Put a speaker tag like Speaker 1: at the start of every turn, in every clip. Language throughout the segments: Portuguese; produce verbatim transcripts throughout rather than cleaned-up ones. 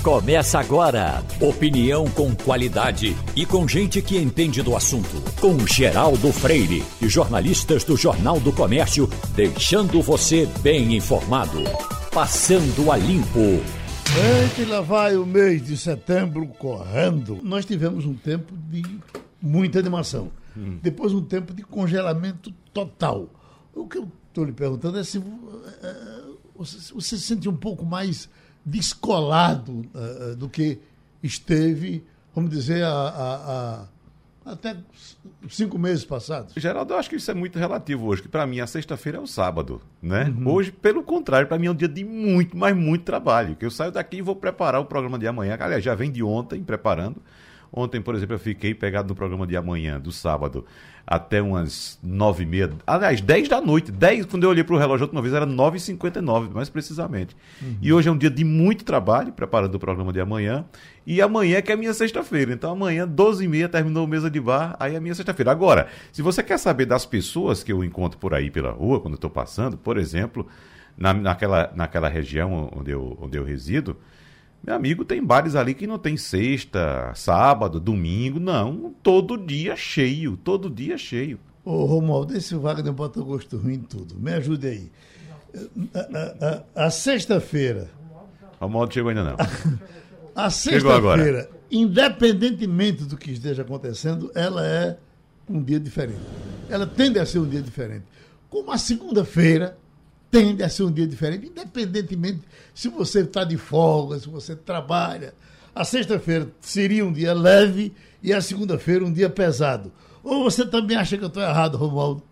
Speaker 1: Começa agora. Opinião com qualidade e com gente que entende do assunto. Com Geraldo Freire e jornalistas do Jornal do Comércio, deixando você bem informado. Passando a limpo.
Speaker 2: Gente, lá vai o mês de setembro correndo. Nós tivemos um tempo de muita animação. Hum. Depois um tempo de congelamento total. O que eu estou lhe perguntando é se uh, você, você se sente um pouco mais descolado uh, do que esteve, vamos dizer, a, a, a, até cinco meses passados.
Speaker 3: Geraldo, eu acho que isso é muito relativo hoje, que para mim a sexta-feira é o sábado, né? Uhum. Hoje, pelo contrário, para mim é um dia de muito, mas muito trabalho, que eu saio daqui e vou preparar o programa de amanhã, que, aliás, já vem de ontem preparando. Ontem, por exemplo, eu fiquei pegado no programa de amanhã, do sábado, até umas nove e meia, aliás, dez da noite, dez, quando eu olhei para o relógio a última vez, era nove e cinquenta e nove, mais precisamente. Uhum. E hoje é um dia de muito trabalho, preparando o programa de amanhã, e amanhã que é a minha sexta-feira, então amanhã, doze e meia, terminou o Mesa de Bar, aí é a minha sexta-feira. Agora, se você quer saber das pessoas que eu encontro por aí pela rua, quando eu estou passando, por exemplo, na, naquela, naquela região onde eu, onde eu resido, meu amigo, tem bares ali que não tem sexta, sábado, domingo, não. Todo dia cheio, todo dia cheio.
Speaker 2: Ô, Romualdo, esse Wagner bota gosto ruim em tudo. Me ajude aí. A, a, a, a sexta-feira...
Speaker 3: Romualdo chegou ainda não.
Speaker 2: A, a sexta-feira, independentemente do que esteja acontecendo, ela é um dia diferente. Ela tende a ser um dia diferente. Como a segunda-feira tende a ser um dia diferente, independentemente se você está de folga, se você trabalha. A sexta-feira seria um dia leve e a segunda-feira um dia pesado. Ou você também acha que eu estou errado, Romualdo?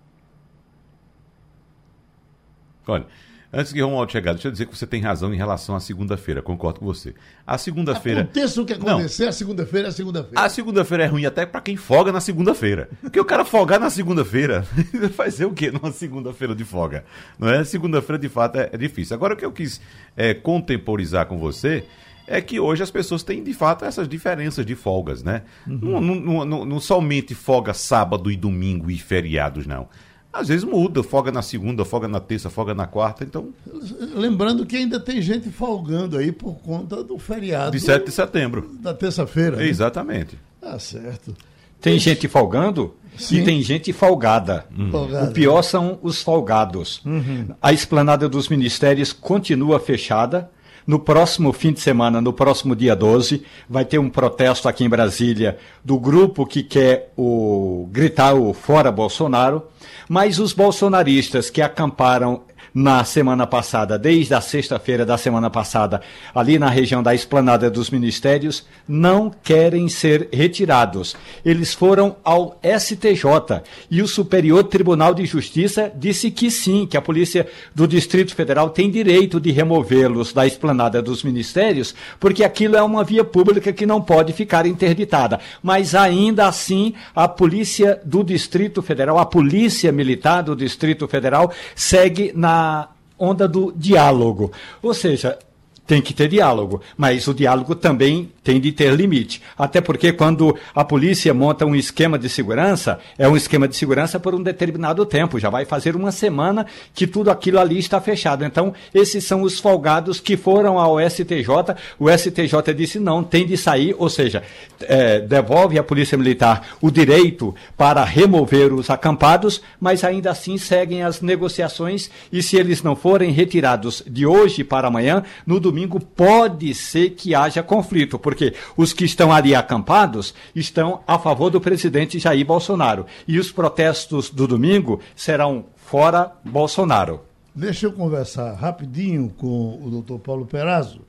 Speaker 3: Olha, antes que o Romualdo chegar, deixa eu dizer que você tem razão em relação à segunda-feira, concordo com você. A segunda-feira...
Speaker 2: Aconteça o que acontecer, Não. a segunda-feira é a segunda-feira.
Speaker 3: A segunda-feira é ruim até para quem folga na segunda-feira. Porque o cara folgar na segunda-feira, vai fazer o quê numa segunda-feira de folga? Não é? Segunda-feira, de fato, é, é difícil. Agora, o que eu quis é, contemporizar com você é que hoje as pessoas têm, de fato, essas diferenças de folgas, né? Uhum. Não, não, não, não somente folga sábado e domingo e feriados, não. Às vezes muda, folga na segunda, folga na terça, folga na quarta, então...
Speaker 2: Lembrando que ainda tem gente folgando aí por conta do feriado...
Speaker 3: De sete de setembro.
Speaker 2: Da terça-feira. Né?
Speaker 3: Exatamente.
Speaker 2: Tá certo.
Speaker 4: Tem gente folgando Sim. e tem gente folgada. Uhum. folgada. O pior são os folgados. Uhum. A esplanada dos ministérios continua fechada. No próximo fim de semana, no próximo dia doze, vai ter um protesto aqui em Brasília do grupo que quer o, gritar o Fora Bolsonaro, mas os bolsonaristas que acamparam na semana passada, desde a sexta-feira da semana passada, ali na região da esplanada dos ministérios, não querem ser retirados. Eles foram ao S T J e o Superior Tribunal de Justiça disse que sim, que a Polícia do Distrito Federal tem direito de removê-los da esplanada dos ministérios, porque aquilo é uma via pública que não pode ficar interditada. Mas ainda assim, a Polícia do Distrito Federal, a Polícia Militar do Distrito Federal, segue na onda do diálogo. Ou seja, tem que ter diálogo, mas o diálogo também tem de ter limite. Até porque quando a polícia monta um esquema de segurança, é um esquema de segurança por um determinado tempo. Já vai fazer uma semana que tudo aquilo ali está fechado. Então, esses são os folgados que foram ao S T J. O S T J disse não, tem de sair, ou seja, é, devolve à Polícia Militar o direito para remover os acampados, mas ainda assim seguem as negociações e se eles não forem retirados de hoje para amanhã, no domingo pode ser que haja conflito, porque os que estão ali acampados estão a favor do presidente Jair Bolsonaro. E os protestos do domingo serão fora Bolsonaro.
Speaker 2: Deixa eu conversar rapidinho com o doutor Paulo Perazzo.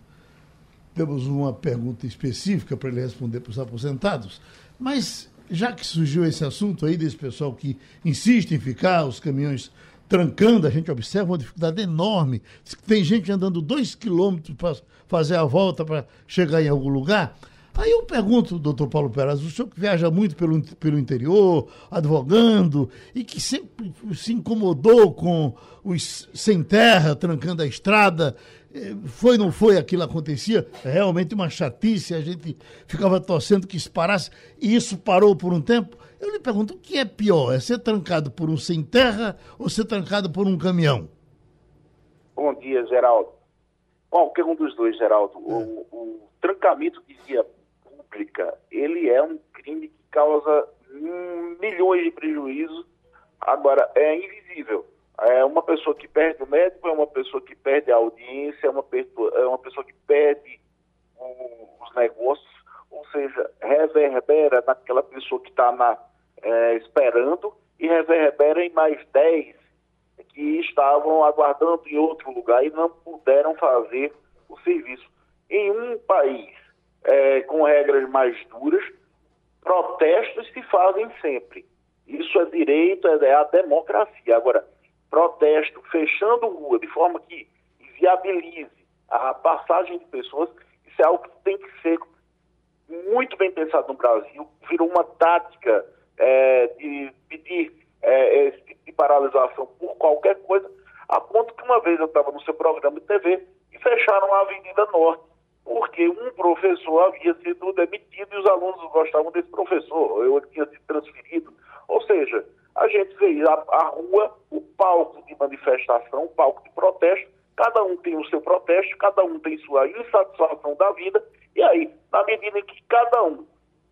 Speaker 2: Temos uma pergunta específica para ele responder para os aposentados. Mas, já que surgiu esse assunto aí desse pessoal que insiste em ficar, os caminhões trancando, a gente observa uma dificuldade enorme. Tem gente andando dois quilômetros para fazer a volta para chegar em algum lugar. Aí eu pergunto, doutor Paulo Perazzo, o senhor que viaja muito pelo, pelo interior, advogando, e que sempre se incomodou com os sem terra, trancando a estrada, foi ou não foi aquilo que acontecia? É realmente uma chatice, a gente ficava torcendo que isso parasse, e isso parou por um tempo. Eu lhe pergunto, o que é pior? É ser trancado por um sem terra ou ser trancado por um caminhão?
Speaker 5: Bom dia, Geraldo. Qualquer um dos dois, Geraldo. É. O, o trancamento de via pública, ele é um crime que causa hum, milhões de prejuízos. Agora, é invisível. É uma pessoa que perde o médico, é uma pessoa que perde a audiência, é uma, é uma pessoa que perde o, os negócios, ou seja, reverbera naquela pessoa que está é, esperando e reverbera em mais dez que estavam aguardando em outro lugar e não puderam fazer o serviço. Em um país é, com regras mais duras, protestos se fazem sempre. Isso é direito, é a democracia. Agora, protesto fechando rua de forma que viabilize a passagem de pessoas, isso é algo que tem que ser muito bem pensado no Brasil. Virou uma tática é, de pedir é, esse tipo de paralisação por qualquer coisa, a ponto que uma vez eu estava no seu programa de T V e fecharam a Avenida Norte, porque um professor havia sido demitido e os alunos gostavam desse professor, eu tinha sido transferido. Ou seja, a gente vê a, a rua, o palco de manifestação, o palco de protesto, cada um tem o seu protesto, cada um tem sua insatisfação da vida, e aí, na medida em que cada um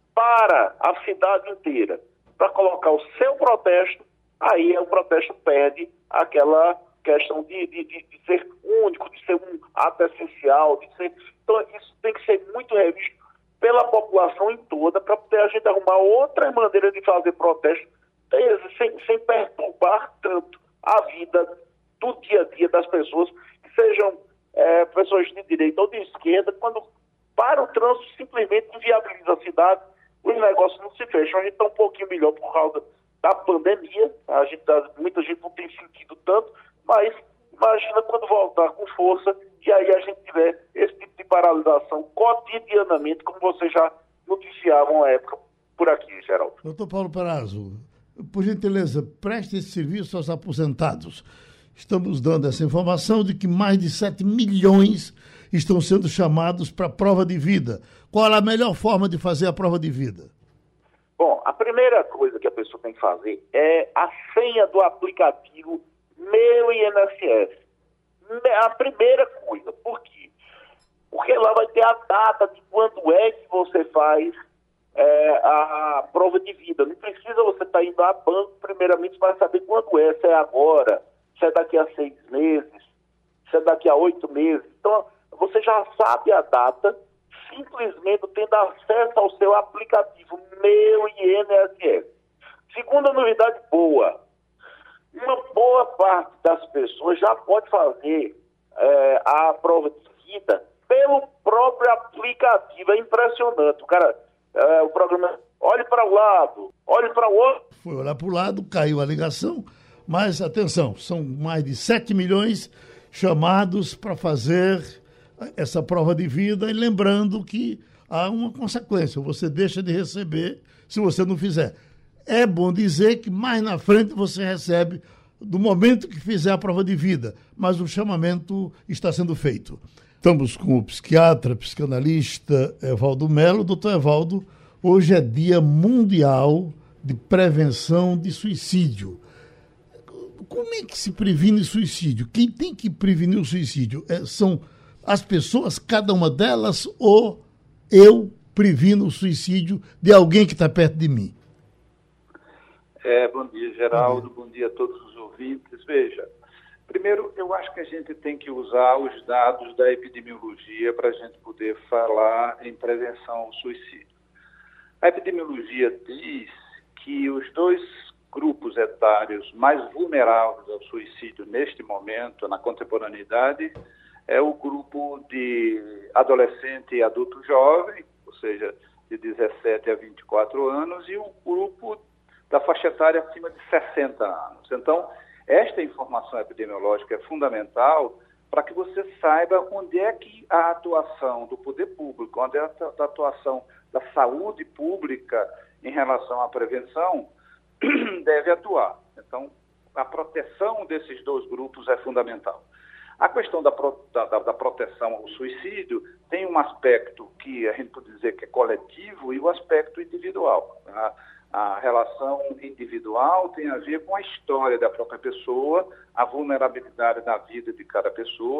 Speaker 5: para a cidade inteira para colocar o seu protesto, aí o protesto perde aquela questão de, de, de, de ser único, de ser um ato essencial, de ser... Então, isso tem que ser muito revisto pela população em toda, para poder a gente arrumar outra maneira de fazer protesto, sem, sem perturbar tanto a vida do dia a dia das pessoas, que sejam é, pessoas de direita ou de esquerda, quando para o trânsito simplesmente inviabiliza a cidade, os negócios não se fecham. A gente está um pouquinho melhor por causa da pandemia, a gente tá, muita gente não tem sentido tanto, mas imagina quando voltar com força e aí a gente tiver esse tipo de paralisação cotidianamente, como vocês já noticiavam à época por aqui, Geraldo.
Speaker 2: Doutor Paulo Perazzo, por gentileza, preste esse serviço aos aposentados. Estamos dando essa informação de que mais de sete milhões estão sendo chamados para a prova de vida. Qual é a melhor forma de fazer a prova de vida?
Speaker 5: Bom, a primeira coisa que a pessoa tem que fazer é a senha do aplicativo Meu I N S S. A primeira coisa. Por quê? Porque lá vai ter a data de quando é que você faz é, a prova de vida. Não precisa você estar tá indo a banco, primeiramente, para saber quando é. Se é agora, se é daqui a seis meses, se é daqui a oito meses. Então, você já sabe a data, simplesmente tendo acesso ao seu aplicativo Meu I N S S. Segunda novidade boa. Uma boa parte das pessoas já pode fazer é, a prova de vida pelo próprio aplicativo. É impressionante. O cara, é, o programa, olhe para o lado, olhe para o outro.
Speaker 2: Foi olhar para o lado, caiu a ligação, mas atenção, são mais de sete milhões chamados para fazer essa prova de vida, e lembrando que há uma consequência, você deixa de receber se você não fizer. É bom dizer que mais na frente você recebe do momento que fizer a prova de vida, mas o chamamento está sendo feito. Estamos com o psiquiatra, psicanalista Evaldo Melo. Doutor Evaldo, hoje é Dia Mundial de Prevenção de Suicídio. Como é que se previne suicídio? Quem tem que prevenir o suicídio? É, são as pessoas, cada uma delas, ou eu previno o suicídio de alguém que está perto de mim?
Speaker 6: É, bom dia, Geraldo. Bom dia. bom dia a todos os ouvintes. Veja, primeiro, eu acho que a gente tem que usar os dados da epidemiologia para a gente poder falar em prevenção ao suicídio. A epidemiologia diz que os dois grupos etários mais vulneráveis ao suicídio neste momento, na contemporaneidade, é o grupo de adolescente e adulto jovem, ou seja, de dezessete a vinte e quatro anos, e o grupo da faixa etária acima de sessenta anos. Então, esta informação epidemiológica é fundamental para que você saiba onde é que a atuação do poder público, onde é a atuação da saúde pública em relação à prevenção deve atuar. Então, a proteção desses dois grupos é fundamental. A questão da, pro, da, da proteção ao suicídio tem um aspecto que a gente pode dizer que é coletivo e o aspecto individual. A, a relação individual tem a ver com a história da própria pessoa, a vulnerabilidade da vida de cada pessoa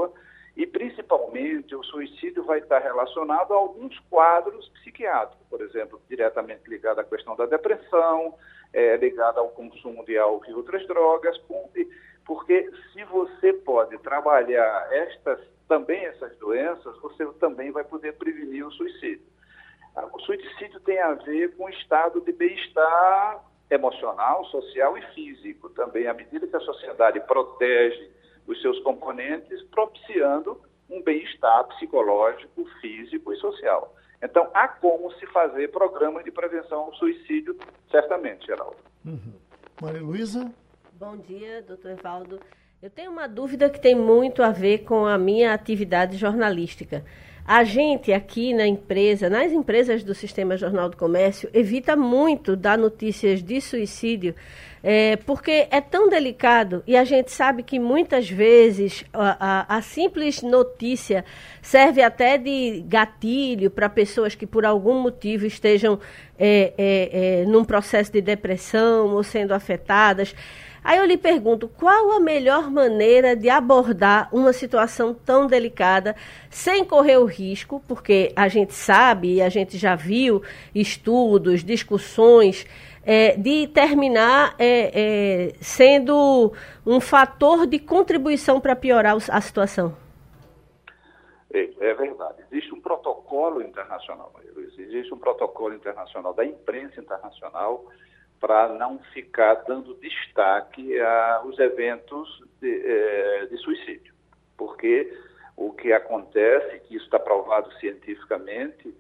Speaker 6: E, principalmente, o suicídio vai estar relacionado a alguns quadros psiquiátricos, por exemplo, diretamente ligado à questão da depressão, é, ligado ao consumo de álcool e outras drogas, porque se você pode trabalhar estas, também essas doenças, você também vai poder prevenir o suicídio. O suicídio tem a ver com o estado de bem-estar emocional, social e físico. Também, à medida que a sociedade protege os seus componentes, propiciando um bem-estar psicológico, físico e social. Então, há como se fazer programa de prevenção ao suicídio, certamente, Geraldo.
Speaker 2: Uhum. Maria Luísa?
Speaker 7: Bom dia, doutor Evaldo. Eu tenho uma dúvida que tem muito a ver com a minha atividade jornalística. A gente aqui na empresa, nas empresas do Sistema Jornal do Comércio, evita muito dar notícias de suicídio, é, porque é tão delicado e a gente sabe que muitas vezes a, a, a simples notícia serve até de gatilho para pessoas que por algum motivo estejam é, é, é, num processo de depressão ou sendo afetadas. Aí eu lhe pergunto, qual a melhor maneira de abordar uma situação tão delicada sem correr o risco, porque a gente sabe e a gente já viu estudos, discussões, é, de terminar é, é, sendo um fator de contribuição para piorar a situação?
Speaker 6: É, é verdade. Existe um protocolo internacional, existe um protocolo internacional da imprensa internacional para não ficar dando destaque aos eventos de, eh, de suicídio. Porque o que acontece, que isso está provado cientificamente,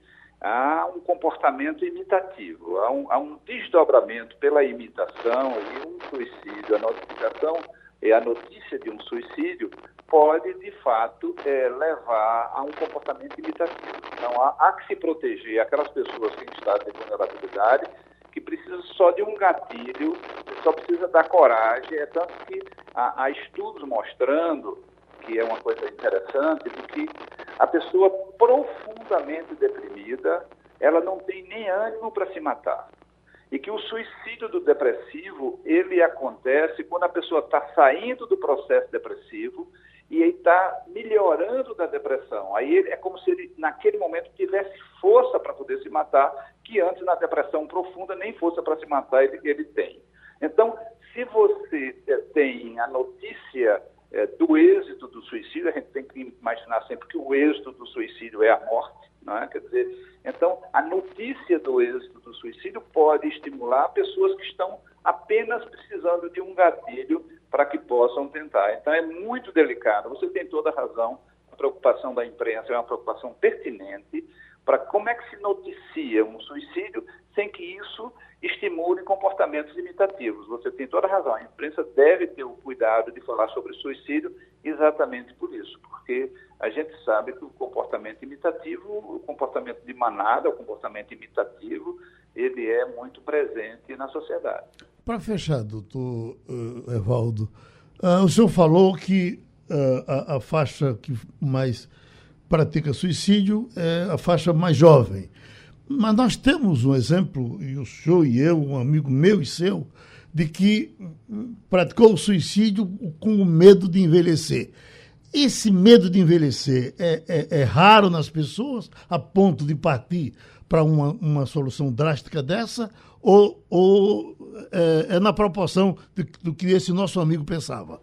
Speaker 6: há um comportamento imitativo, há um, há um desdobramento pela imitação e um suicídio, a notificação e a notícia de um suicídio pode, de fato, eh, levar a um comportamento imitativo. Então, há, há que se proteger aquelas pessoas que estão em estado de vulnerabilidade, que precisa só de um gatilho, só precisa da coragem. É tanto que há, há estudos mostrando, que é uma coisa interessante, de que a pessoa profundamente deprimida, ela não tem nem ânimo para se matar. E que o suicídio do depressivo, ele acontece quando a pessoa está saindo do processo depressivo e está melhorando da depressão. Aí ele, é como se ele, naquele momento, tivesse força para poder se matar, que antes, na depressão profunda, nem força para se matar ele, ele tem. Então, se você é, tem a notícia é, do êxito do suicídio, a gente tem que imaginar sempre que o êxito do suicídio é a morte, não é? Quer dizer, então, a notícia do êxito do suicídio pode estimular pessoas que estão apenas precisando de um gatilho para que possam tentar. Então, é muito delicado. Você tem toda a razão. A preocupação da imprensa é uma preocupação pertinente para como é que se noticia um suicídio sem que isso estimule comportamentos imitativos. Você tem toda a razão. A imprensa deve ter o cuidado de falar sobre suicídio exatamente por isso, porque a gente sabe que o comportamento imitativo, o comportamento de manada, o comportamento imitativo, ele é muito presente na sociedade.
Speaker 2: Para fechar, doutor uh, Evaldo, uh, o senhor falou que uh, a, a faixa que mais pratica suicídio é a faixa mais jovem. Mas nós temos um exemplo, e o senhor e eu, um amigo meu e seu, de que praticou o suicídio com o medo de envelhecer. Esse medo de envelhecer é, é, é raro nas pessoas, a ponto de partir para uma, uma solução drástica dessa, ou, ou é, é na proporção de, do que esse nosso amigo pensava?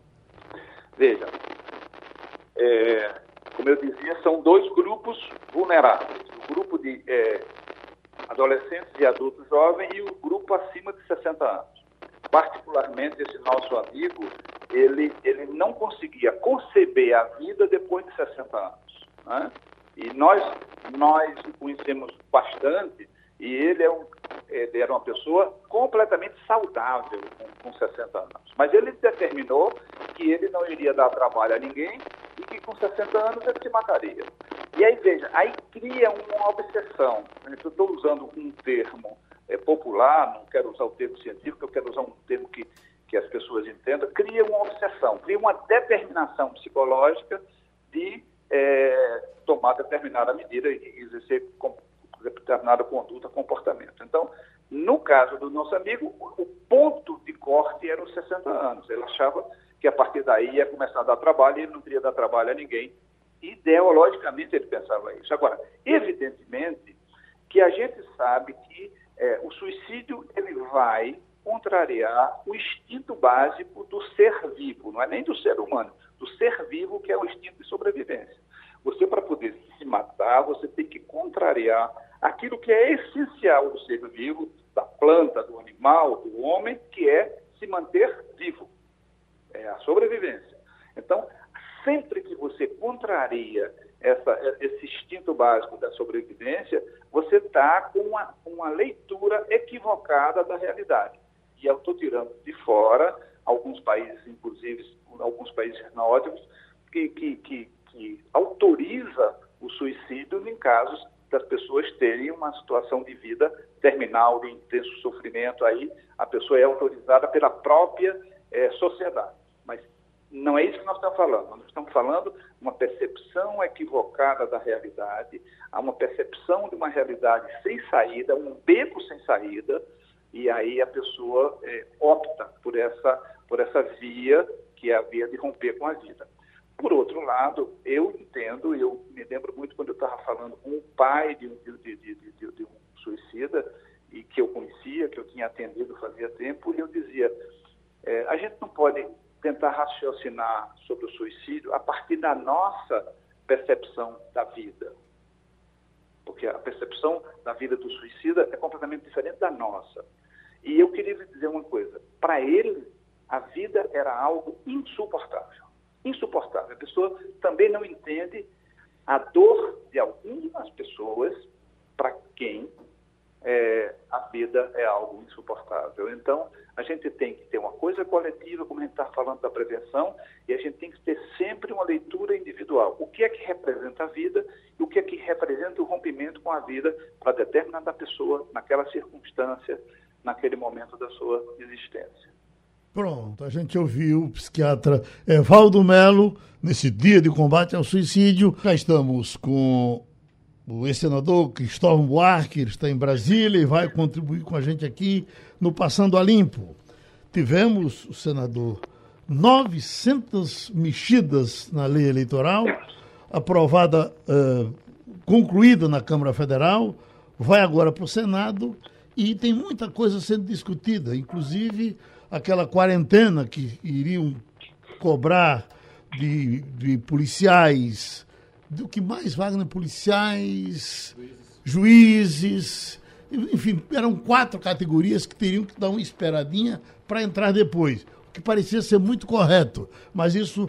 Speaker 6: Veja, é, como eu dizia, são dois grupos vulneráveis. O grupo de é, adolescentes e adultos jovens e o grupo acima de sessenta anos. Particularmente, esse nosso amigo, ele, ele não conseguia conceber a vida depois de sessenta anos. Né? E nós, nós o conhecemos bastante, e ele, é um, ele era uma pessoa completamente saudável com, com sessenta anos. Mas ele determinou que ele não iria dar trabalho a ninguém e que com sessenta anos ele se mataria. E aí, veja, aí cria uma obsessão. Eu estou usando um termo é, popular, não quero usar o termo científico, eu quero usar um termo que, que as pessoas entendam. Cria uma obsessão, cria uma determinação psicológica de é, tomar determinada medida e exercer determinada conduta, comportamento. Então, no caso do nosso amigo, o ponto de corte era os sessenta anos. Ele achava que a partir daí ia começar a dar trabalho e ele não queria dar trabalho a ninguém Ideologicamente ele pensava isso. Agora, evidentemente que a gente sabe que é, o suicídio ele vai contrariar o instinto básico do ser vivo, não é nem do ser humano, do ser vivo, que é o instinto de sobrevivência. Você, para poder se matar, você tem que contrariar aquilo que é essencial do ser vivo, da planta, do animal, do homem, que é se manter vivo. É a sobrevivência. Então, sempre que você contraria essa, esse instinto básico da sobrevivência, você está com uma, uma leitura equivocada da realidade. E eu estou tirando de fora alguns países, inclusive alguns países nórdicos, que, que, que, que autoriza o suicídio em casos das pessoas terem uma situação de vida terminal, de intenso sofrimento. Aí a pessoa é autorizada pela própria eh, sociedade. Mas não é isso que nós estamos falando. Nós estamos falando de uma percepção equivocada da realidade, há uma percepção de uma realidade sem saída, um beco sem saída, e aí a pessoa é, opta por essa, por essa via, que é a via de romper com a vida. Por outro lado, eu entendo, eu me lembro muito quando eu estava falando com o pai de, de, de, de, de um suicida, e que eu conhecia, que eu tinha atendido fazia tempo, e eu dizia, é, a gente não pode tentar raciocinar sobre o suicídio a partir da nossa percepção da vida. Porque a percepção da vida do suicida é completamente diferente da nossa. E eu queria lhe dizer uma coisa, para ele, a vida era algo insuportável. Insuportável. A pessoa também não entende a dor de algumas pessoas para quem é, a vida é algo insuportável. Então, a gente tem que ter uma coisa coletiva, como a gente está falando da prevenção, e a gente tem que ter sempre uma leitura individual. O que é que representa a vida e o que é que representa o rompimento com a vida para determinada pessoa, naquela circunstância, naquele momento da sua existência.
Speaker 2: Pronto, a gente ouviu o psiquiatra Evaldo Melo nesse dia de combate ao suicídio. Já estamos com o ex-senador Cristóvão Buarque, ele está em Brasília e vai contribuir com a gente aqui no Passando a Limpo. Tivemos, o senador, novecentas mexidas na lei eleitoral, aprovada, uh, concluída na Câmara Federal, vai agora para o Senado e tem muita coisa sendo discutida, inclusive aquela quarentena que iriam cobrar de, de policiais, do que mais, Wagner? Policiais, juízes, enfim, eram quatro categorias que teriam que dar uma esperadinha para entrar depois, o que parecia ser muito correto, mas isso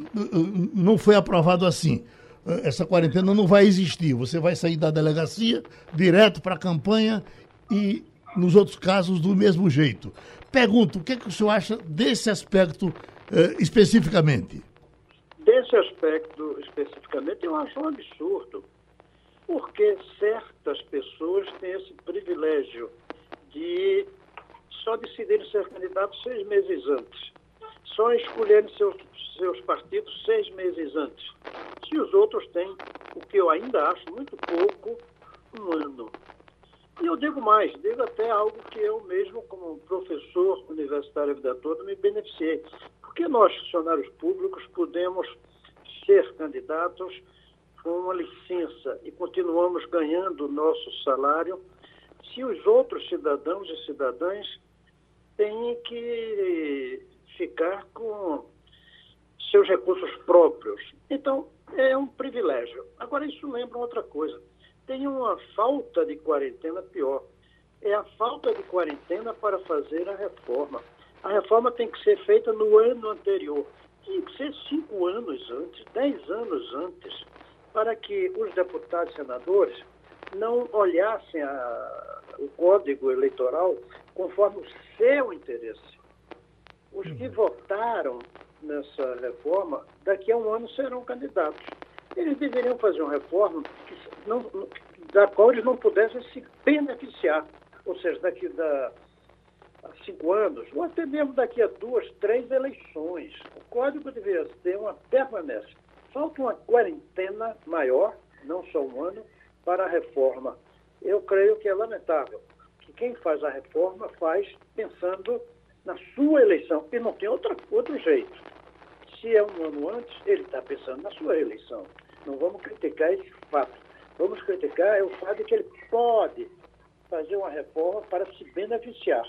Speaker 2: não foi aprovado assim. Essa quarentena não vai existir, você vai sair da delegacia direto para a campanha e, nos outros casos, do mesmo jeito. Pergunto, o que é que o senhor acha desse aspecto eh, especificamente?
Speaker 8: Desse aspecto especificamente, eu acho um absurdo, porque certas pessoas têm esse privilégio de só decidirem ser candidatos seis meses antes, só escolherem seus, seus partidos seis meses antes. Se os outros têm, o que eu ainda acho muito pouco, um ano. E eu digo mais, digo até algo que eu mesmo, como professor universitário a vida toda, me beneficiei. Porque nós, funcionários públicos, podemos ser candidatos com uma licença e continuamos ganhando o nosso salário se os outros cidadãos e cidadãs têm que ficar com seus recursos próprios. Então, é um privilégio. Agora, isso lembra outra coisa. Tem uma falta de quarentena pior. É a falta de quarentena para fazer a reforma. A reforma tem que ser feita no ano anterior. Tem que ser cinco anos antes, dez anos antes, para que os deputados e senadores não olhassem a, o Código Eleitoral conforme o seu interesse. Os que votaram nessa reforma, daqui a um ano serão candidatos. Eles deveriam fazer uma reforma que não, da qual eles não pudessem se beneficiar. Ou seja, daqui a cinco anos, ou até mesmo daqui a duas, três eleições. O Código deveria ter uma permanência. Falta uma quarentena maior, não só um ano, para a reforma. Eu creio que é lamentável que quem faz a reforma faz pensando na sua eleição, e não tem outra, outro jeito. Se é um ano antes, ele está pensando na sua eleição. Não vamos criticar esse fato. Vamos criticar é o fato de que ele pode fazer uma reforma para se beneficiar.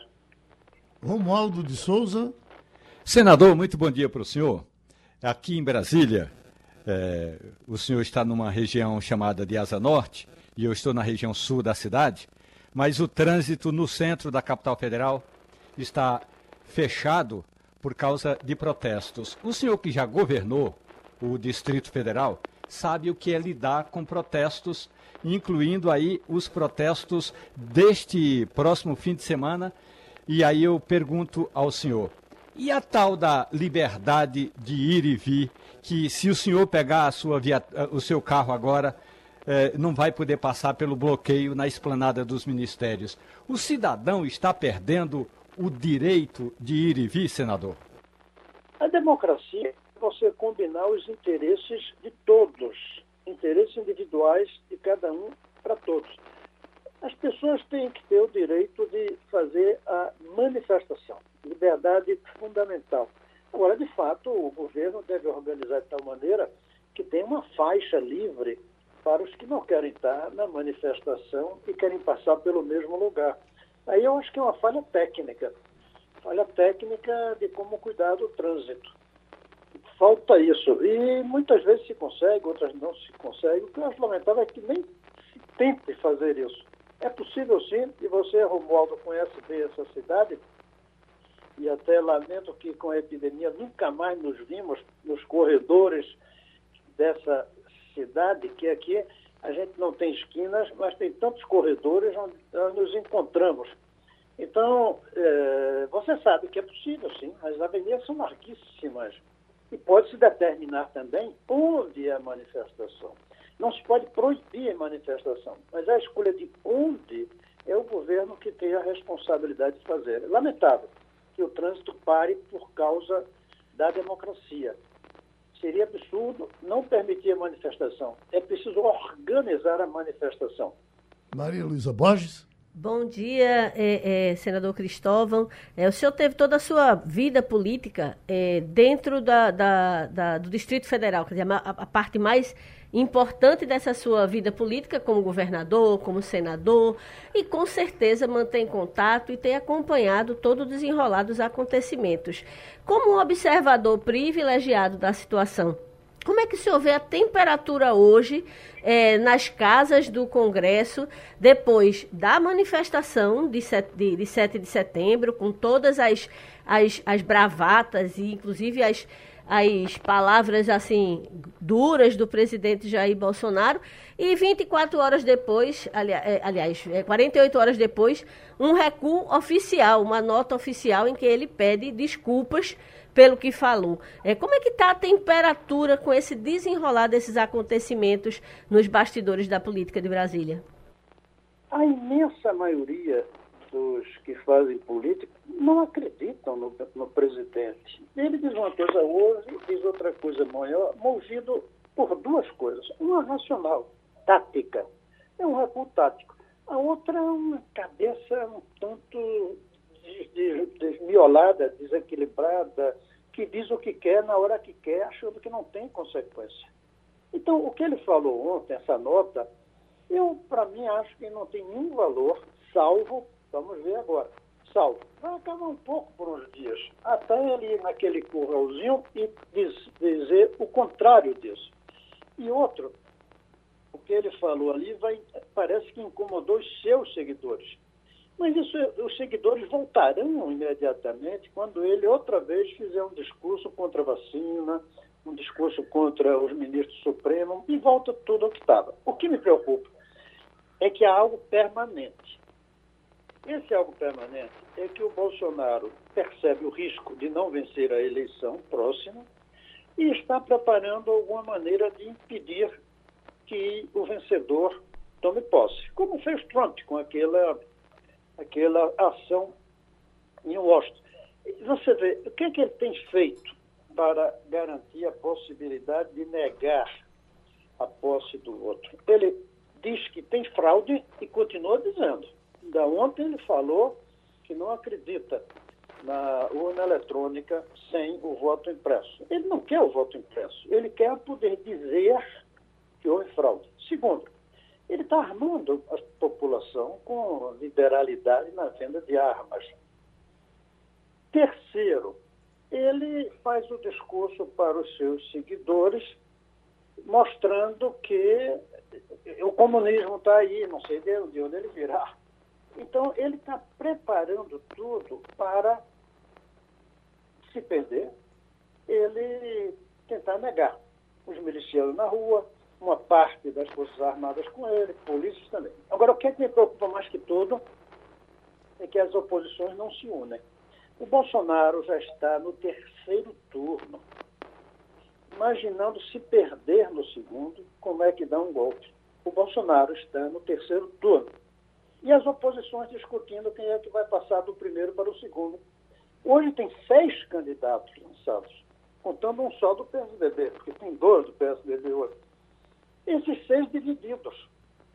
Speaker 2: Romualdo de Souza.
Speaker 4: Senador, muito bom dia para o senhor. Aqui em Brasília, é, o senhor está numa região chamada de Asa Norte e eu estou na região sul da cidade, mas o trânsito no centro da capital federal está fechado por causa de protestos. O senhor que já governou o Distrito Federal sabe o que é lidar com protestos, incluindo aí os protestos deste próximo fim de semana. E aí eu pergunto ao senhor, e a tal da liberdade de ir e vir, que se o senhor pegar a sua via, o seu carro agora, eh, não vai poder passar pelo bloqueio na esplanada dos ministérios. O cidadão está perdendo o direito de ir e vir, senador?
Speaker 8: A democracia é você combinar os interesses de todos, interesses individuais de cada um para todos. As pessoas têm que ter o direito de fazer a manifestação, liberdade fundamental. Agora, de fato, o governo deve organizar de tal maneira que tenha uma faixa livre para os que não querem estar na manifestação e querem passar pelo mesmo lugar. Aí eu acho que é uma falha técnica, falha técnica de como cuidar do trânsito. Falta isso. E muitas vezes se consegue, outras não se consegue. O que eu acho lamentável é que nem se tente fazer isso. É possível sim, e você, Romualdo, conhece bem essa cidade, e até lamento que com a epidemia nunca mais nos vimos nos corredores dessa cidade, que aqui a gente não tem esquinas, mas tem tantos corredores onde nós nos encontramos. Então, é, você sabe que é possível sim, as avenidas são larguíssimas, e pode-se determinar também onde é a manifestação. Não se pode proibir a manifestação, mas a escolha de onde é o governo que tem a responsabilidade de fazer. É lamentável que o trânsito pare por causa da democracia. Seria absurdo não permitir a manifestação. É preciso organizar a manifestação.
Speaker 2: Maria Luísa Borges.
Speaker 7: Bom dia, é, é, senador Cristóvão. É, o senhor teve toda a sua vida política é, dentro da, da, da, do Distrito Federal, quer dizer, a, a parte mais importante dessa sua vida política como governador, como senador, e com certeza mantém contato e tem acompanhado todo o desenrolar dos acontecimentos. Como um observador privilegiado da situação, como é que o senhor vê a temperatura hoje é, nas casas do Congresso, depois da manifestação de sete de, de, sete de setembro, com todas as, as, as bravatas e inclusive as, as palavras assim duras do presidente Jair Bolsonaro, e vinte e quatro horas depois, ali, aliás, quarenta e oito horas depois, um recuo oficial, uma nota oficial em que ele pede desculpas pelo que falou. É, como é que está a temperatura com esse desenrolar desses acontecimentos nos bastidores da política de Brasília?
Speaker 8: A imensa maioria dos que fazem política não acreditam no, no presidente. Ele diz uma coisa hoje, diz outra coisa amanhã, movido por duas coisas. Uma racional, tática. É um recuo tático. A outra é uma cabeça um tanto desmiolada, desequilibrada, que diz o que quer na hora que quer, achando que não tem consequência. Então, o que ele falou ontem, essa nota, eu, para mim, acho que não tem nenhum valor, salvo, vamos ver agora, salvo, vai acabar um pouco por uns dias, até ele ir naquele curralzinho e diz, dizer o contrário disso. E outro, o que ele falou ali vai, parece que incomodou os seus seguidores. Mas isso, os seguidores voltarão imediatamente quando ele outra vez fizer um discurso contra a vacina, um discurso contra os ministros supremos, e volta tudo ao que estava. O que me preocupa é que há algo permanente. Esse algo permanente é que o Bolsonaro percebe o risco de não vencer a eleição próxima e está preparando alguma maneira de impedir que o vencedor tome posse, como fez Trump com aquela... aquela ação em Washington. Você vê, o que é que ele tem feito para garantir a possibilidade de negar a posse do outro? Ele diz que tem fraude e continua dizendo. Da ontem ele falou que não acredita na urna eletrônica sem o voto impresso. Ele não quer o voto impresso, ele quer poder dizer que houve fraude. Segundo, ele está armando a população com liberalidade na venda de armas. Terceiro, ele faz o discurso para os seus seguidores, mostrando que o comunismo está aí, não sei de onde ele virá. Então, ele está preparando tudo para se perder, ele tentar negar. Os milicianos na rua, uma parte das Forças Armadas com ele, polícias também. Agora, o que, é que me preocupa mais que tudo é que as oposições não se unem. O Bolsonaro já está no terceiro turno, imaginando se perder no segundo, como é que dá um golpe. O Bolsonaro está no terceiro turno. E as oposições discutindo quem é que vai passar do primeiro para o segundo. Hoje tem seis candidatos lançados, contando um só do P S D B, porque tem dois do P S D B hoje. Esses seis divididos.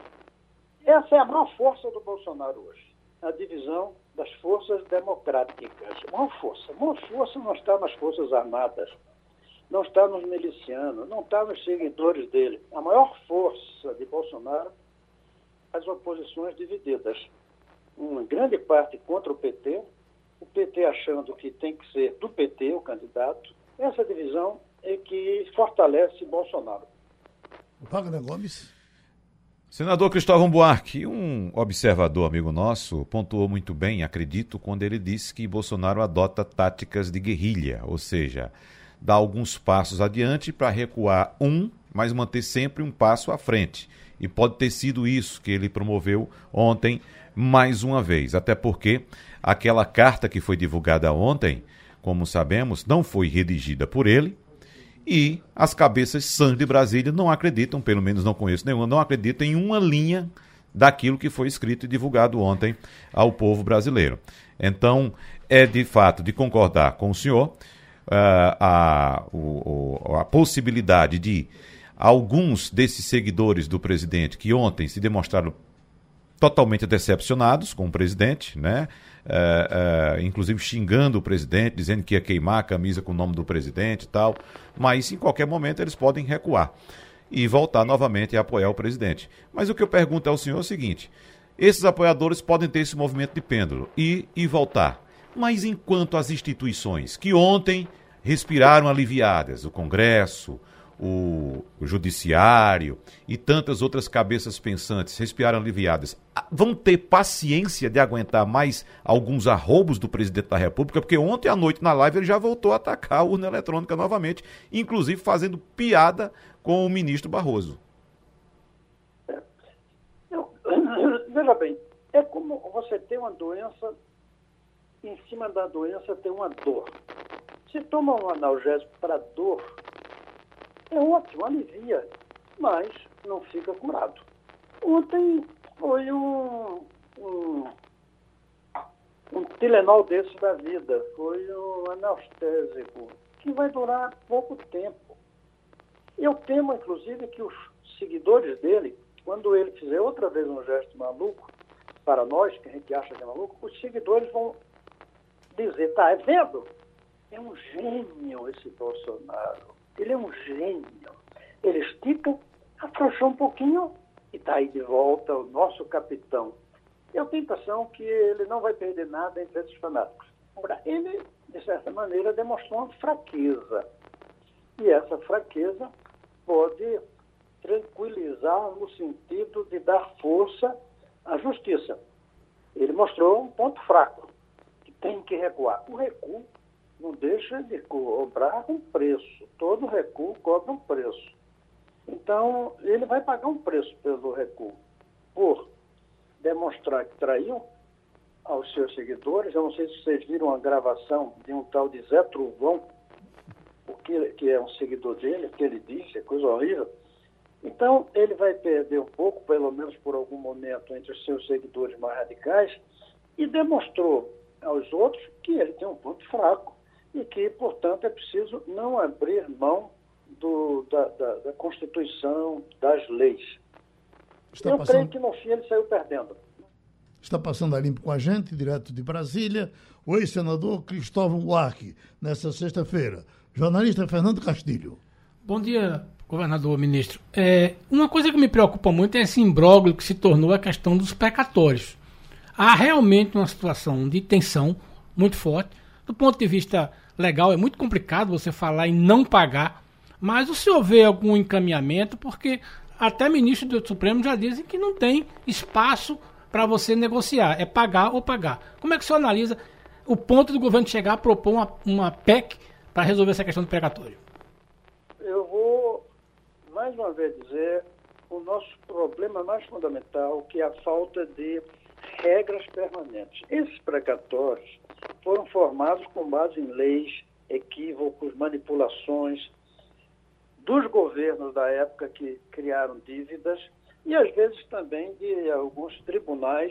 Speaker 8: Essa é a maior força do Bolsonaro hoje, a divisão das forças democráticas. Maior força. Maior força não está nas Forças Armadas, não está nos milicianos, não está nos seguidores dele. A maior força de Bolsonaro, as oposições divididas. Uma grande parte contra o P T, o P T achando que tem que ser do P T o candidato. Essa divisão é que fortalece Bolsonaro.
Speaker 2: Wagner Gomes.
Speaker 3: Senador Cristóvão Buarque, um observador amigo nosso, pontuou muito bem, acredito, quando ele disse que Bolsonaro adota táticas de guerrilha, ou seja, dá alguns passos adiante para recuar um, mas manter sempre um passo à frente. E pode ter sido isso que ele promoveu ontem, mais uma vez. Até porque aquela carta que foi divulgada ontem, como sabemos, não foi redigida por ele. E as cabeças sãs de Brasília não acreditam, pelo menos não conheço nenhuma, não acreditam em uma linha daquilo que foi escrito e divulgado ontem ao povo brasileiro. Então, é de fato de concordar com o senhor uh, a, o, a possibilidade de alguns desses seguidores do presidente que ontem se demonstraram totalmente decepcionados com o presidente, né? Uh, uh, inclusive xingando o presidente, dizendo que ia queimar a camisa com o nome do presidente e tal, mas em qualquer momento eles podem recuar e voltar novamente a apoiar o presidente. Mas o que eu pergunto ao senhor é o seguinte: esses apoiadores podem ter esse movimento de pêndulo e, e voltar, mas enquanto as instituições que ontem respiraram aliviadas, o Congresso, O, o Judiciário e tantas outras cabeças pensantes respiraram aliviadas, vão ter paciência de aguentar mais alguns arroubos do presidente da República? Porque ontem à noite na live ele já voltou a atacar a urna eletrônica novamente, inclusive fazendo piada com o ministro Barroso.
Speaker 8: É. Eu, veja bem, é como você tem uma doença, em cima da doença tem uma dor. Se toma um analgésico para dor, é ótimo, alivia, mas não fica curado. Ontem foi um, um, um Tilenol desse da vida, foi um anestésico, que vai durar pouco tempo. Eu temo, inclusive, que os seguidores dele, quando ele fizer outra vez um gesto maluco, para nós, que a gente acha que é maluco, os seguidores vão dizer, tá, é vendo? É um gênio esse Bolsonaro. Ele é um gênio. Ele estica, afrouxou um pouquinho e está aí de volta o nosso capitão. Eu tenho a impressão que ele não vai perder nada entre esses fanáticos. Agora, ele, de certa maneira, demonstrou uma fraqueza. E essa fraqueza pode tranquilizar no sentido de dar força à justiça. Ele mostrou um ponto fraco, que tem que recuar. O recuo não deixa de cobrar um preço. Todo recuo cobra um preço. Então, ele vai pagar um preço pelo recuo. Por demonstrar que traiu aos seus seguidores. Eu não sei se vocês viram a gravação de um tal de Zé Trovão, que, que é um seguidor dele, que ele disse, é coisa horrível. Então, ele vai perder um pouco, pelo menos por algum momento, entre os seus seguidores mais radicais, e demonstrou aos outros que ele tem um ponto fraco. E que, portanto, é preciso não abrir mão do, da, da, da Constituição, das leis. Está Eu passando... creio que, no fim, ele saiu perdendo.
Speaker 2: Está passando a limpo com a gente, direto de Brasília, o ex-senador Cristóvão Buarque, nesta sexta-feira. Jornalista Fernando Castilho.
Speaker 9: Bom dia, governador, ministro, é, uma coisa que me preocupa muito é esse imbróglio que se tornou a questão dos precatórios. Há realmente uma situação de tensão muito forte. Do ponto de vista legal, é muito complicado você falar em não pagar, mas o senhor vê algum encaminhamento, porque até ministros do Supremo já dizem que não tem espaço para você negociar, é pagar ou pagar. Como é que o senhor analisa o ponto do governo chegar a propor uma, uma P E C para resolver essa questão do precatório?
Speaker 8: Eu vou, mais uma vez, dizer o nosso problema mais fundamental, que é a falta de regras permanentes. Esses precatórios foram formados com base em leis, equívocos, manipulações dos governos da época que criaram dívidas e, às vezes, também de alguns tribunais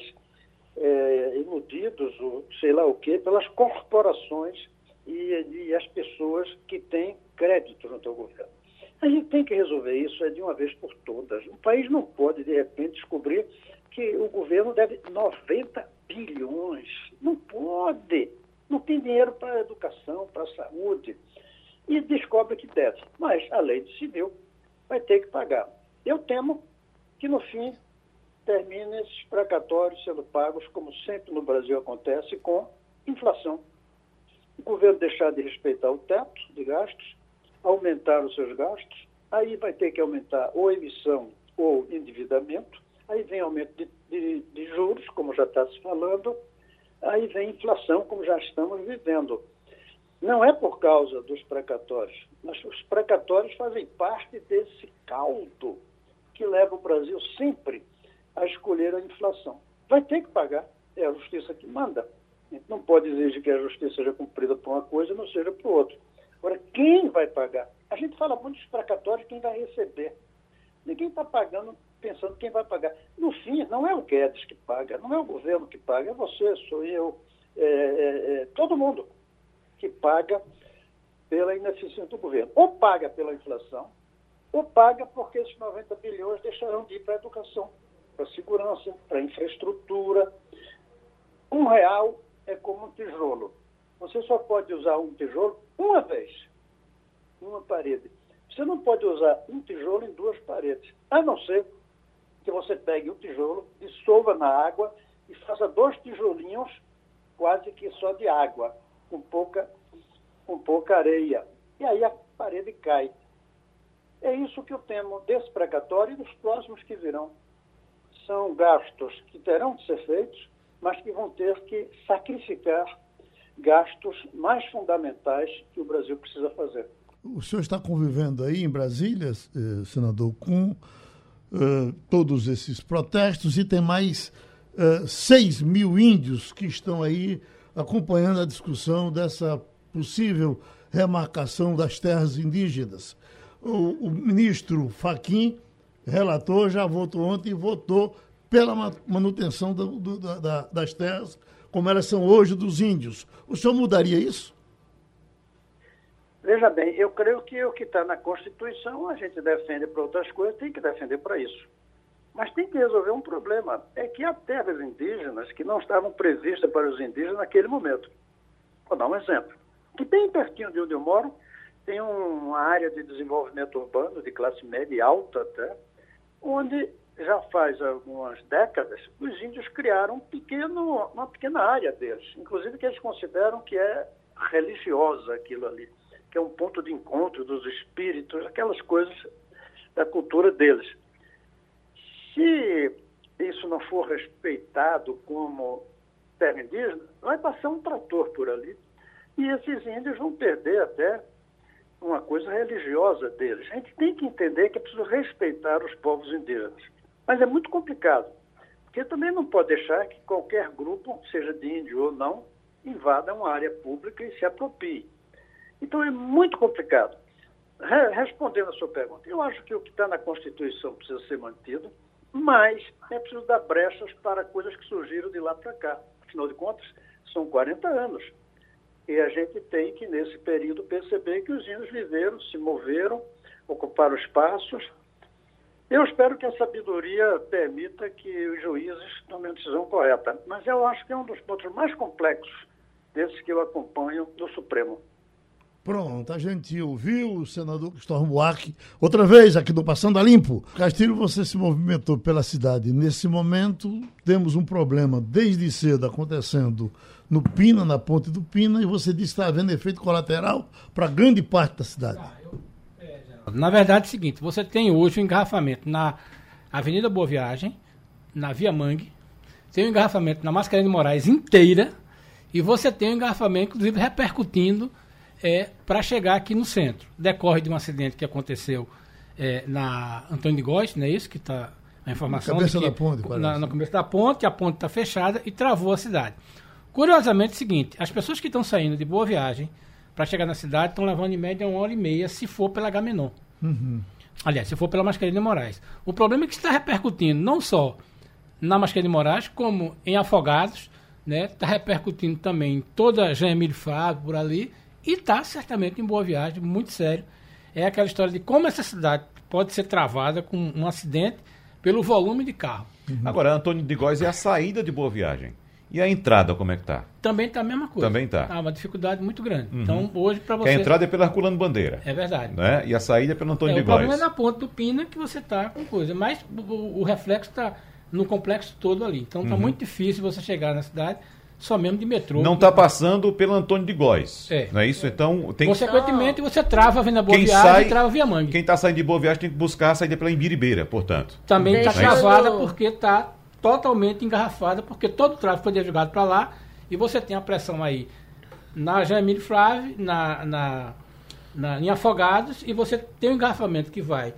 Speaker 8: é, iludidos, ou sei lá o quê, pelas corporações e, e as pessoas que têm crédito no teu governo. A gente tem que resolver isso é de uma vez por todas. O país não pode, de repente, descobrir que o governo deve noventa bilhões. Não pode. Não tem dinheiro para a educação, para a saúde. E descobre que deve. Mas a lei decidiu, vai ter que pagar. Eu temo que, no fim, termine esses precatórios sendo pagos, como sempre no Brasil acontece, com inflação. O governo deixar de respeitar o teto de gastos, aumentar os seus gastos, aí vai ter que aumentar ou emissão ou endividamento, aí vem aumento de, de, de juros, como já está se falando, aí vem inflação, como já estamos vivendo. Não é por causa dos precatórios, mas os precatórios fazem parte desse caldo que leva o Brasil sempre a escolher a inflação. Vai ter que pagar, é a justiça que manda. A gente não pode exigir que a justiça seja cumprida por uma coisa e não seja por outra. Agora, quem vai pagar? A gente fala muito dos precatórios, quem vai receber. Ninguém está pagando pensando quem vai pagar. No fim, não é o Guedes que paga, não é o governo que paga, é você, sou eu, é, é, é, todo mundo que paga pela ineficiência do governo. Ou paga pela inflação, ou paga porque esses noventa bilhões deixarão de ir para a educação, para a segurança, para a infraestrutura. Um real é como um tijolo. Você só pode usar um tijolo uma vez, uma parede. Você não pode usar um tijolo em duas paredes, a não ser que você pegue um tijolo, dissolva na água e faça dois tijolinhos quase que só de água, com pouca, com pouca areia. E aí a parede cai. É isso que eu temo desse precatório e dos próximos que virão. São gastos que terão de ser feitos, mas que vão ter que sacrificar gastos mais fundamentais que o Brasil precisa fazer.
Speaker 2: O senhor está convivendo aí em Brasília, eh, senador, com eh, todos esses protestos e tem mais eh, seis mil índios que estão aí acompanhando a discussão dessa possível remarcação das terras indígenas. O, o ministro Fachin, relator, já votou ontem e votou pela manutenção do, do, da, das terras como elas são hoje dos índios. O senhor mudaria isso?
Speaker 8: Veja bem, eu creio que o que está na Constituição a gente defende para outras coisas, tem que defender para isso. Mas tem que resolver um problema, é que há terras indígenas que não estavam previstas para os indígenas naquele momento. Vou dar um exemplo. Que bem pertinho de onde eu moro, tem uma área de desenvolvimento urbano, de classe média alta até, onde já faz algumas décadas, os índios criaram um pequeno, uma pequena área deles, inclusive que eles consideram que é religiosa aquilo ali, que é um ponto de encontro dos espíritos, aquelas coisas da cultura deles. Se isso não for respeitado como terra indígena, vai passar um trator por ali e esses índios vão perder até uma coisa religiosa deles. A gente tem que entender que é preciso respeitar os povos indígenas. Mas é muito complicado, porque também não pode deixar que qualquer grupo, seja de índio ou não, invada uma área pública e se aproprie. Então é muito complicado. Re- respondendo a sua pergunta, eu acho que o que está na Constituição precisa ser mantido, mas é preciso dar brechas para coisas que surgiram de lá para cá. Afinal de contas, são quarenta anos. E a gente tem que, nesse período, perceber que os índios viveram, se moveram, ocuparam espaços. Eu espero que a sabedoria permita que os juízes tomem a decisão correta. Mas eu acho que é um dos pontos mais complexos desses que eu acompanho do Supremo.
Speaker 2: Pronto, a gente ouviu o senador Cristóvão Buarque, outra vez aqui do Passando a Limpo. Castilho, você se movimentou pela cidade. Nesse momento, temos um problema desde cedo acontecendo no Pina, na ponte do Pina, e você disse que está havendo efeito colateral para grande parte da cidade. Ah, eu,
Speaker 9: é, na verdade é o seguinte, você tem hoje um engarrafamento na Avenida Boa Viagem, na Via Mangue, tem um engarrafamento na Mascarenhas de Moraes inteira, e você tem um engarrafamento, inclusive, repercutindo é, para chegar aqui no centro. Decorre de um acidente que aconteceu é, na Antônio de Góes, não é isso que está a informação?
Speaker 2: Na cabeça
Speaker 9: que,
Speaker 2: da ponte,
Speaker 9: na, na cabeça da ponte, a ponte está fechada e travou a cidade. Curiosamente é o seguinte, as pessoas que estão saindo de Boa Viagem para chegar na cidade estão levando em média uma hora e meia, se for pela Agamenon. Uhum. Aliás, se for pela Mascarenhas de Moraes. O problema é que está repercutindo não só na Mascarenhas de Moraes, como em Afogados, né? Está repercutindo também em toda a Jean Emílio Fábio, por ali, e está certamente em Boa Viagem, muito sério. É aquela história de como essa cidade pode ser travada com um acidente pelo volume de carro.
Speaker 3: Uhum. Agora, Antônio de Góes é a saída de Boa Viagem. E a entrada, como é que está?
Speaker 9: Também está a mesma coisa.
Speaker 3: Também está.
Speaker 9: Tá uma dificuldade muito grande. Uhum. Então, hoje, para você...
Speaker 3: Que a entrada é pela Herculano Bandeira.
Speaker 9: É verdade.
Speaker 3: Né? E a saída é pelo Antônio
Speaker 9: é,
Speaker 3: de Góes.
Speaker 9: O problema é na ponta do Pina que você está com coisa. Mas o, o reflexo está no complexo todo ali. Então, está uhum. muito difícil você chegar na cidade só mesmo de metrô.
Speaker 3: Não está passando pelo Antônio de Góes.
Speaker 9: É.
Speaker 3: Não é isso? Então, tem
Speaker 9: Consequentemente, você trava a Avenida Boa quem Viagem sai, e trava a Via Mangue.
Speaker 3: Quem está saindo de Boa Viagem tem que buscar a saída pela Imbiribeira, portanto.
Speaker 9: Também está travada porque está totalmente engarrafada, porque todo o tráfego foi jogado para lá e você tem a pressão aí na Jean Emílio Flávio, na, na, na, em Afogados, e você tem um engarrafamento que vai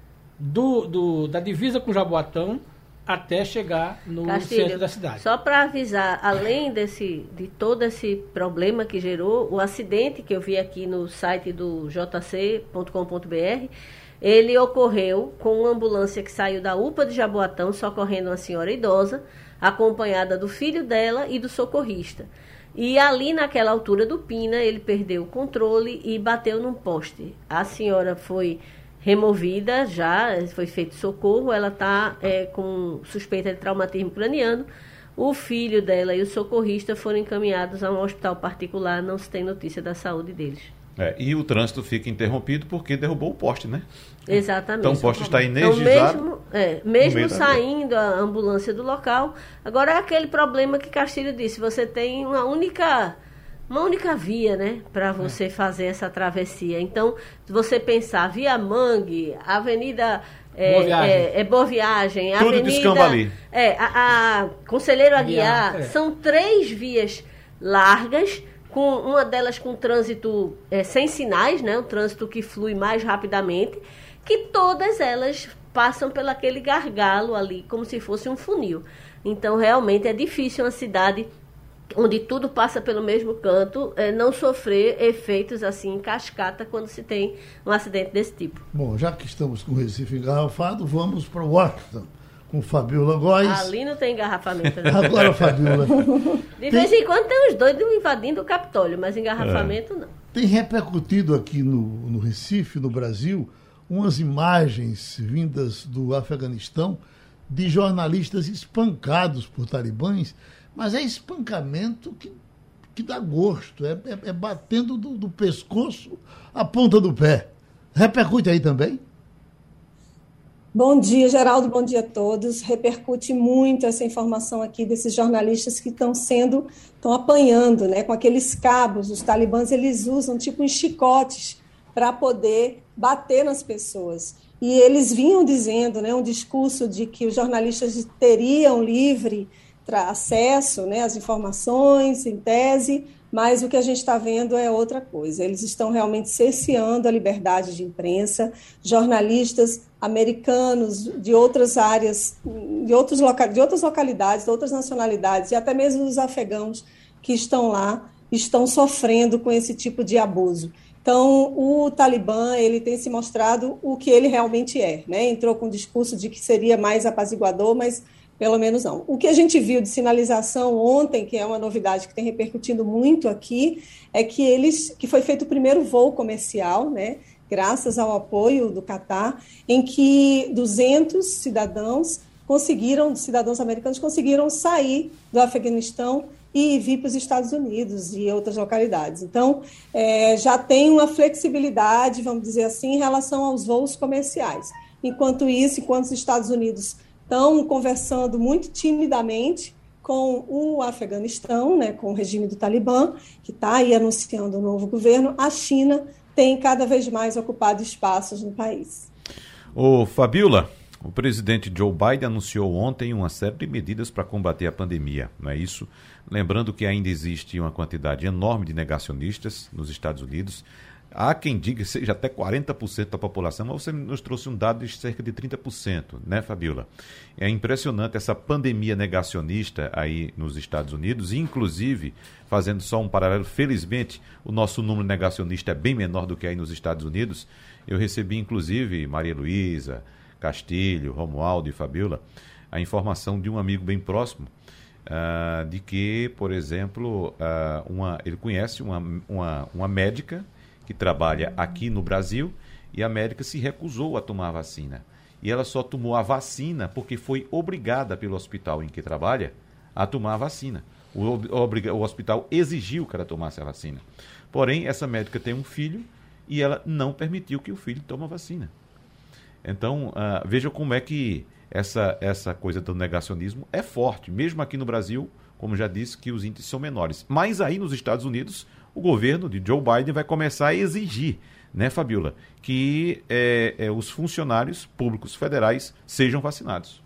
Speaker 9: do, do, da divisa com Jaboatão até chegar no
Speaker 7: Castilho,
Speaker 9: centro da cidade.
Speaker 7: Só para avisar, além desse, de todo esse problema que gerou, o acidente que eu vi aqui no site do j c ponto com ponto b r, ele ocorreu com uma ambulância que saiu da U P A de Jaboatão, socorrendo uma senhora idosa, acompanhada do filho dela e do socorrista. E ali naquela altura do Pina, ele perdeu o controle e bateu num poste. A senhora foi removida já, foi feito socorro, ela está é, com suspeita de traumatismo craniano. O filho dela e o socorrista foram encaminhados a um hospital particular, não se tem notícia da saúde deles.
Speaker 3: É, e o trânsito fica interrompido porque derrubou o poste, né?
Speaker 7: Exatamente.
Speaker 3: Então o poste está energizado.
Speaker 7: Então, mesmo é, mesmo saindo a ambulância do local, agora é aquele problema que Castilho disse, você tem uma única... uma única via, né, para você é. fazer essa travessia. Então, se você pensar Via Mangue, Avenida é, Boa Viagem, é, é Boa Viagem
Speaker 3: Tudo
Speaker 7: Avenida
Speaker 3: descamba ali.
Speaker 7: É, a, a Conselheiro Aguiar, Aguiar é. são três vias largas, com uma delas com trânsito é, sem sinais, né, um trânsito que flui mais rapidamente, que todas elas passam pelo aquele gargalo ali, como se fosse um funil. Então, realmente é difícil uma cidade onde tudo passa pelo mesmo canto, é, não sofrer efeitos assim em cascata quando se tem um acidente desse tipo.
Speaker 2: Bom, já que estamos com o Recife engarrafado, vamos para Washington, com Fabiola Góes.
Speaker 7: Ali não tem engarrafamento. Né?
Speaker 2: Agora, Fabiola.
Speaker 7: De vez em quando tem os doidos invadindo o Capitólio, mas engarrafamento é. não.
Speaker 2: Tem repercutido aqui no, no Recife, no Brasil, umas imagens vindas do Afeganistão de jornalistas espancados por talibãs. Mas é espancamento que, que dá gosto, é, é, é batendo do, do pescoço à ponta do pé. Repercute aí também?
Speaker 10: Bom dia, Geraldo, bom dia a todos. Repercute muito essa informação aqui desses jornalistas que estão sendo, estão apanhando, né, com aqueles cabos. Os talibãs, eles usam tipo uns chicotes para poder bater nas pessoas. E eles vinham dizendo, né, um discurso de que os jornalistas teriam livre acesso, né, às informações, em tese, mas o que a gente está vendo é outra coisa. Eles estão realmente cerceando a liberdade de imprensa, jornalistas americanos de outras áreas, de, outros loca- de outras localidades, de outras nacionalidades, e até mesmo os afegãos que estão lá, estão sofrendo com esse tipo de abuso. Então, o Talibã, ele tem se mostrado o que ele realmente é, né? Entrou com o discurso de que seria mais apaziguador, mas pelo menos não. O que a gente viu de sinalização ontem, que é uma novidade que tem repercutindo muito aqui, é que eles, que foi feito o primeiro voo comercial, né, graças ao apoio do Catar, em que duzentos cidadãos conseguiram, cidadãos americanos conseguiram sair do Afeganistão e vir para os Estados Unidos e outras localidades. Então, é, já tem uma flexibilidade, vamos dizer assim, em relação aos voos comerciais. Enquanto isso, enquanto os Estados Unidos estão conversando muito timidamente com o Afeganistão, né, com o regime do Talibã, que está aí anunciando um novo governo, a China tem cada vez mais ocupado espaços no país.
Speaker 3: Ô, Fabiola, o presidente Joe Biden anunciou ontem uma série de medidas para combater a pandemia, não é isso? Lembrando que ainda existe uma quantidade enorme de negacionistas nos Estados Unidos. Há quem diga que seja até quarenta por cento da população, mas você nos trouxe um dado de cerca de trinta por cento, né, Fabiola? É impressionante essa pandemia negacionista aí nos Estados Unidos, inclusive, fazendo só um paralelo, felizmente, o nosso número negacionista é bem menor do que aí nos Estados Unidos. Eu recebi, inclusive, Maria Luísa, Castilho, Romualdo e Fabiola, a informação de um amigo bem próximo, uh, de que, por exemplo, uh, uma, ele conhece uma, uma, uma médica que trabalha aqui no Brasil, e a médica se recusou a tomar a vacina. E ela só tomou a vacina porque foi obrigada pelo hospital em que trabalha a tomar a vacina. O, o, o hospital exigiu que ela tomasse a vacina. Porém, essa médica tem um filho e ela não permitiu que o filho tome a vacina. Então, uh, veja como é que essa, essa coisa do negacionismo é forte. Mesmo aqui no Brasil, como já disse, que os índices são menores. Mas aí nos Estados Unidos, o governo de Joe Biden vai começar a exigir, né, Fabiola, que é, é, os funcionários públicos federais sejam vacinados.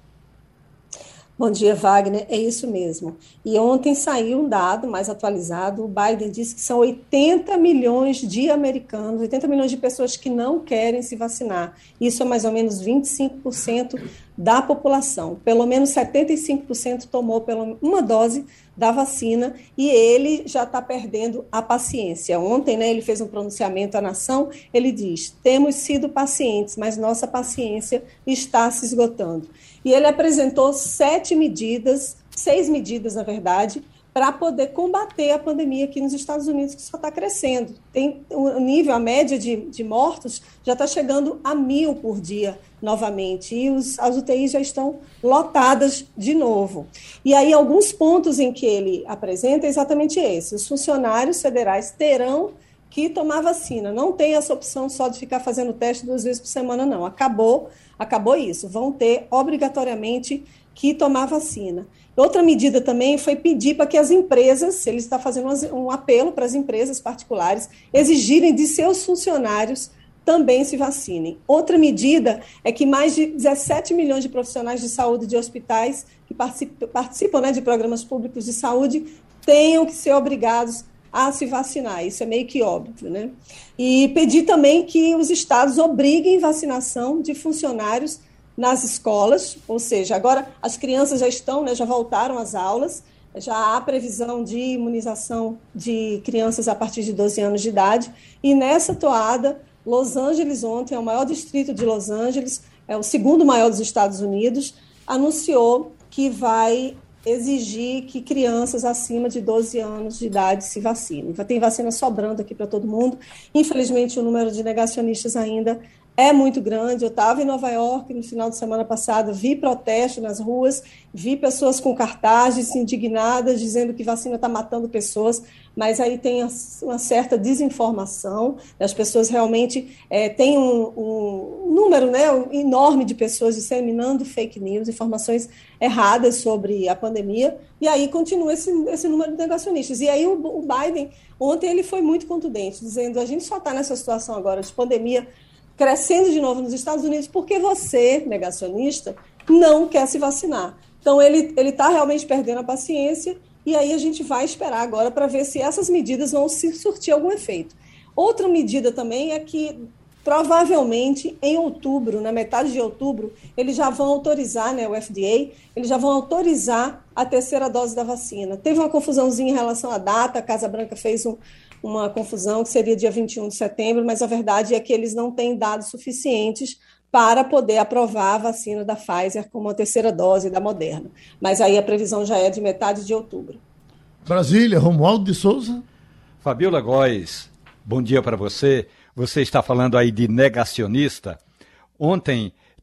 Speaker 10: Bom dia, Wagner. É isso mesmo. E ontem saiu um dado mais atualizado. O Biden disse que são oitenta milhões de americanos, oitenta milhões de pessoas que não querem se vacinar. Isso é mais ou menos vinte e cinco por cento da população. Pelo menos setenta e cinco por cento tomou pela uma dose da vacina e ele já está perdendo a paciência. Ontem, né, ele fez um pronunciamento à nação, ele diz, temos sido pacientes, mas nossa paciência está se esgotando. E ele apresentou sete medidas, seis medidas, na verdade, para poder combater a pandemia aqui nos Estados Unidos, que só está crescendo. Tem o nível, a média de, de mortos já está chegando a mil por dia novamente, e os, as U T Is já estão lotadas de novo. E aí, alguns pontos em que ele apresenta é exatamente esse. Os funcionários federais terão que tomar vacina. Não tem essa opção só de ficar fazendo teste duas vezes por semana, não. Acabou, acabou isso. Vão ter, obrigatoriamente, que tomar vacina. Outra medida também foi pedir para que as empresas, ele está fazendo um apelo para as empresas particulares, exigirem de seus funcionários também se vacinem. Outra medida é que mais de dezessete milhões de profissionais de saúde de hospitais que participam, participam né, de programas públicos de saúde tenham que ser obrigados a se vacinar. Isso é meio que óbvio, né? E pedir também que os estados obriguem vacinação de funcionários nas escolas, ou seja, agora as crianças já estão, né, já voltaram às aulas, já há previsão de imunização de crianças a partir de doze anos de idade, e nessa toada, Los Angeles ontem, é o maior distrito de Los Angeles, é o segundo maior dos Estados Unidos, anunciou que vai exigir que crianças acima de doze anos de idade se vacinem. Tem vacina sobrando aqui para todo mundo. Infelizmente, o número de negacionistas ainda é muito grande. Eu estava em Nova York no final de semana passada, vi protesto nas ruas, vi pessoas com cartazes indignadas, dizendo que vacina está matando pessoas, mas aí tem uma certa desinformação. As pessoas realmente é, têm um, um número né, um enorme de pessoas disseminando fake news, informações erradas sobre a pandemia, e aí continua esse, esse número de negacionistas. E aí o, o Biden, ontem ele foi muito contundente, dizendo a gente só está nessa situação agora de pandemia crescendo de novo nos Estados Unidos porque você, negacionista, não quer se vacinar. Então ele ele está realmente perdendo a paciência, e aí a gente vai esperar agora para ver se essas medidas vão se surtir algum efeito. Outra medida também é que, provavelmente, em outubro, na metade de outubro, eles já vão autorizar, né, o F D A, eles já vão autorizar a terceira dose da vacina. Teve uma confusãozinha em relação à data, a Casa Branca fez um, uma confusão que seria dia vinte e um de setembro, mas a verdade é que eles não têm dados suficientes para poder aprovar a vacina da Pfizer como a terceira dose da Moderna. Mas aí a previsão já é de metade de outubro.
Speaker 2: Brasília, Romualdo de Souza.
Speaker 4: Fabiola Góes, bom dia para você. Você está falando aí de negacionista. Ontem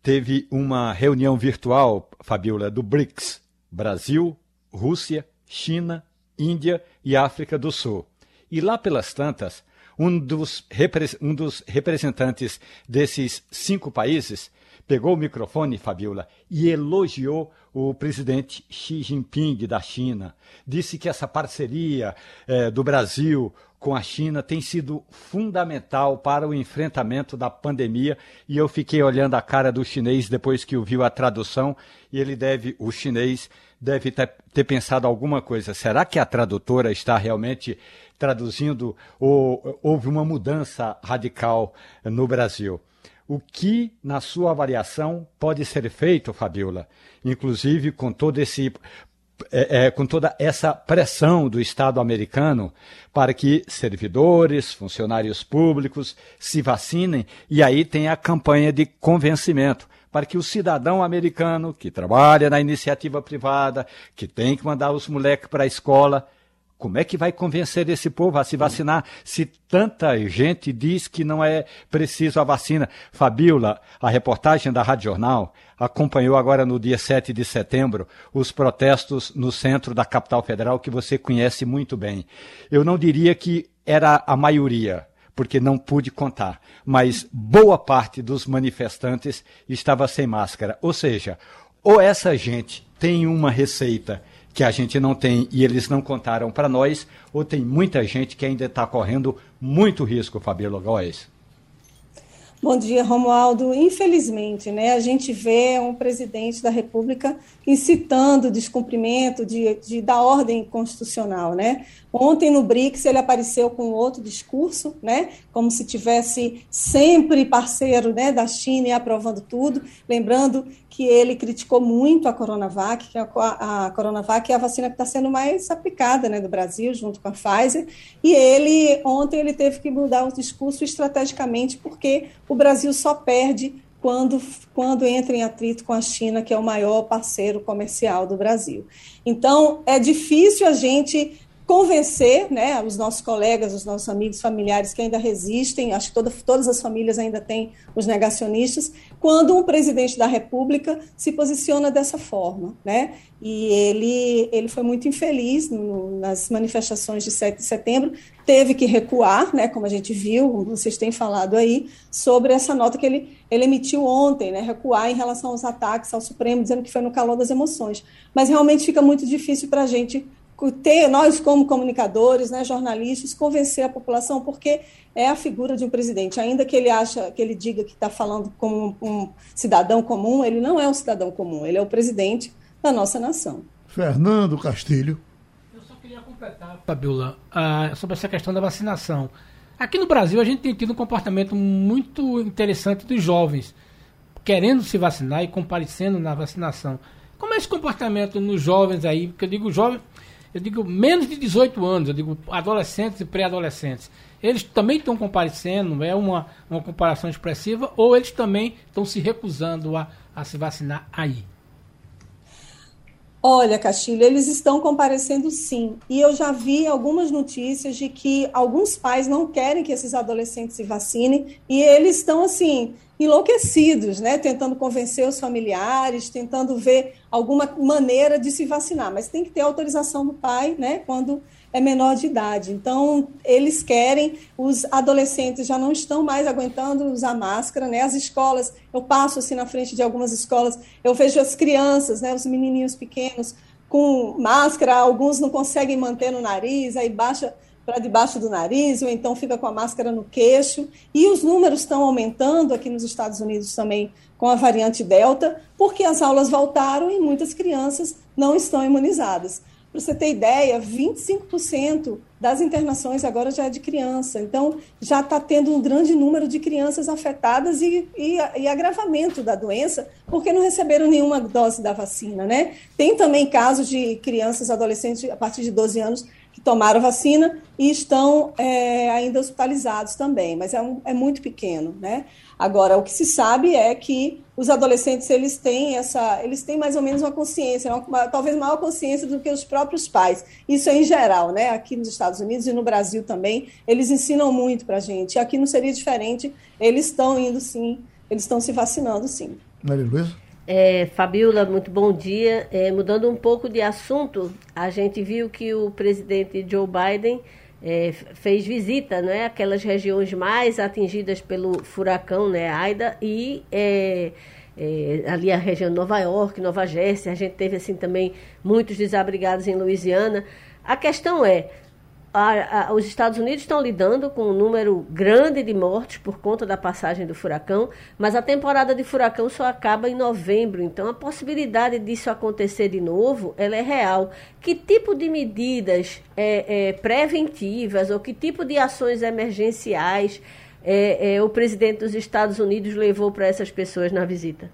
Speaker 4: teve uma reunião virtual, Fabiola, do BRICS, Brasil, Rússia, China, Índia e África do Sul. E lá pelas tantas, um dos, repre- um dos representantes desses cinco países pegou o microfone, Fabiola, e elogiou o presidente Xi Jinping da China. Disse que essa parceria eh, do Brasil com a China tem sido fundamental para o enfrentamento da pandemia, e eu fiquei olhando a cara do chinês depois que ouviu a tradução, e ele deve, o chinês deve ter, ter pensado alguma coisa. Será que a tradutora está realmente traduzindo, ou houve uma mudança radical no Brasil? O que, na sua avaliação, pode ser feito, Fabiola, inclusive com todo esse É, é, com toda essa pressão do Estado americano para que servidores, funcionários públicos se vacinem, e aí tem a campanha de convencimento para que o cidadão americano que trabalha na iniciativa privada, que tem que mandar os moleques para a escola, como é que vai convencer esse povo a se vacinar se tanta gente diz que não é preciso a vacina? Fabiola, a reportagem da Rádio Jornal acompanhou agora no dia sete de setembro os protestos no centro da capital federal, que você conhece muito bem. Eu não diria que era a maioria, porque não pude contar, mas boa parte dos manifestantes estava sem máscara. Ou seja, ou essa gente tem uma receita que a gente não tem e eles não contaram para nós, ou tem muita gente que ainda está correndo muito risco, Fabiola Góes.
Speaker 10: Bom dia, Romualdo. Infelizmente, né, a gente vê um presidente da República incitando o descumprimento de, de, da ordem constitucional, né? Ontem no BRICS ele apareceu com outro discurso, né, como se tivesse sempre parceiro, né, da China e aprovando tudo, lembrando que ele criticou muito a Coronavac, que a, a Coronavac é a vacina que está sendo mais aplicada, né, do Brasil, junto com a Pfizer, e ele, ontem ele teve que mudar o discurso estrategicamente, porque o Brasil só perde quando, quando entra em atrito com a China, que é o maior parceiro comercial do Brasil. Então, é difícil a gente convencer, né, os nossos colegas, os nossos amigos, familiares que ainda resistem, acho que toda, todas as famílias ainda têm os negacionistas, quando um presidente da República se posiciona dessa forma, né? E ele, ele foi muito infeliz no, nas manifestações de sete de setembro, teve que recuar, né, como a gente viu, como vocês têm falado aí, sobre essa nota que ele, ele emitiu ontem, né, recuar em relação aos ataques ao Supremo, dizendo que foi no calor das emoções. Mas realmente fica muito difícil para a gente ter, nós como comunicadores, né, jornalistas, convencer a população, porque é a figura de um presidente, ainda que ele acha, que ele diga que está falando como um, um cidadão comum, ele não é um cidadão comum, ele é o presidente da nossa nação.
Speaker 2: Fernando Castilho.
Speaker 9: Eu só queria completar, Fabiola, uh, sobre essa questão da vacinação. Aqui no Brasil a gente tem tido um comportamento muito interessante dos jovens, querendo se vacinar e comparecendo na vacinação. Como é esse comportamento nos jovens aí? Porque eu digo jovem, eu digo menos de dezoito anos, eu digo adolescentes e pré-adolescentes. Eles também estão comparecendo, é uma, uma comparação expressiva, ou eles também estão se recusando a, a se vacinar aí?
Speaker 10: Olha, Castilho, eles estão comparecendo sim, e eu já vi algumas notícias de que alguns pais não querem que esses adolescentes se vacinem, e eles estão, assim, enlouquecidos, né, tentando convencer os familiares, tentando ver alguma maneira de se vacinar, mas tem que ter autorização do pai, né, quando é menor de idade. Então, eles querem, os adolescentes já não estão mais aguentando usar máscara, né, as escolas, eu passo assim na frente de algumas escolas, eu vejo as crianças, né, os menininhos pequenos com máscara, alguns não conseguem manter no nariz, aí baixa para debaixo do nariz, ou então fica com a máscara no queixo, e os números estão aumentando aqui nos Estados Unidos também com a variante Delta, porque as aulas voltaram e muitas crianças não estão imunizadas. Para você ter ideia, vinte e cinco por cento das internações agora já é de criança, então já está tendo um grande número de crianças afetadas e, e, e agravamento da doença, porque não receberam nenhuma dose da vacina, né? Tem também casos de crianças, adolescentes a partir de doze anos, que tomaram vacina e estão é, ainda hospitalizados também, mas é, um, é muito pequeno, né? Agora, o que se sabe é que os adolescentes, eles têm essa, eles têm mais ou menos uma consciência, uma, talvez maior consciência do que os próprios pais. Isso é em geral, né? Aqui nos Estados Unidos e no Brasil também, eles ensinam muito para a gente. Aqui não seria diferente, eles estão indo sim, eles estão se vacinando sim.
Speaker 2: Maria Luísa?
Speaker 7: É, Fabiola, muito bom dia. É, mudando um pouco de assunto, a gente viu que o presidente Joe Biden é, fez visita, né, àquelas regiões mais atingidas pelo furacão, né, Aida, e é, é, ali a região de Nova York, Nova Jersey. A gente teve assim também muitos desabrigados em Louisiana. A questão é, A, a, os Estados Unidos estão lidando com um número grande de mortes por conta da passagem do furacão, mas a temporada de furacão só acaba em novembro, então a possibilidade disso acontecer de novo, ela é real. Que tipo de medidas é, é, preventivas ou que tipo de ações emergenciais é, é, o presidente dos Estados Unidos levou para essas pessoas na visita?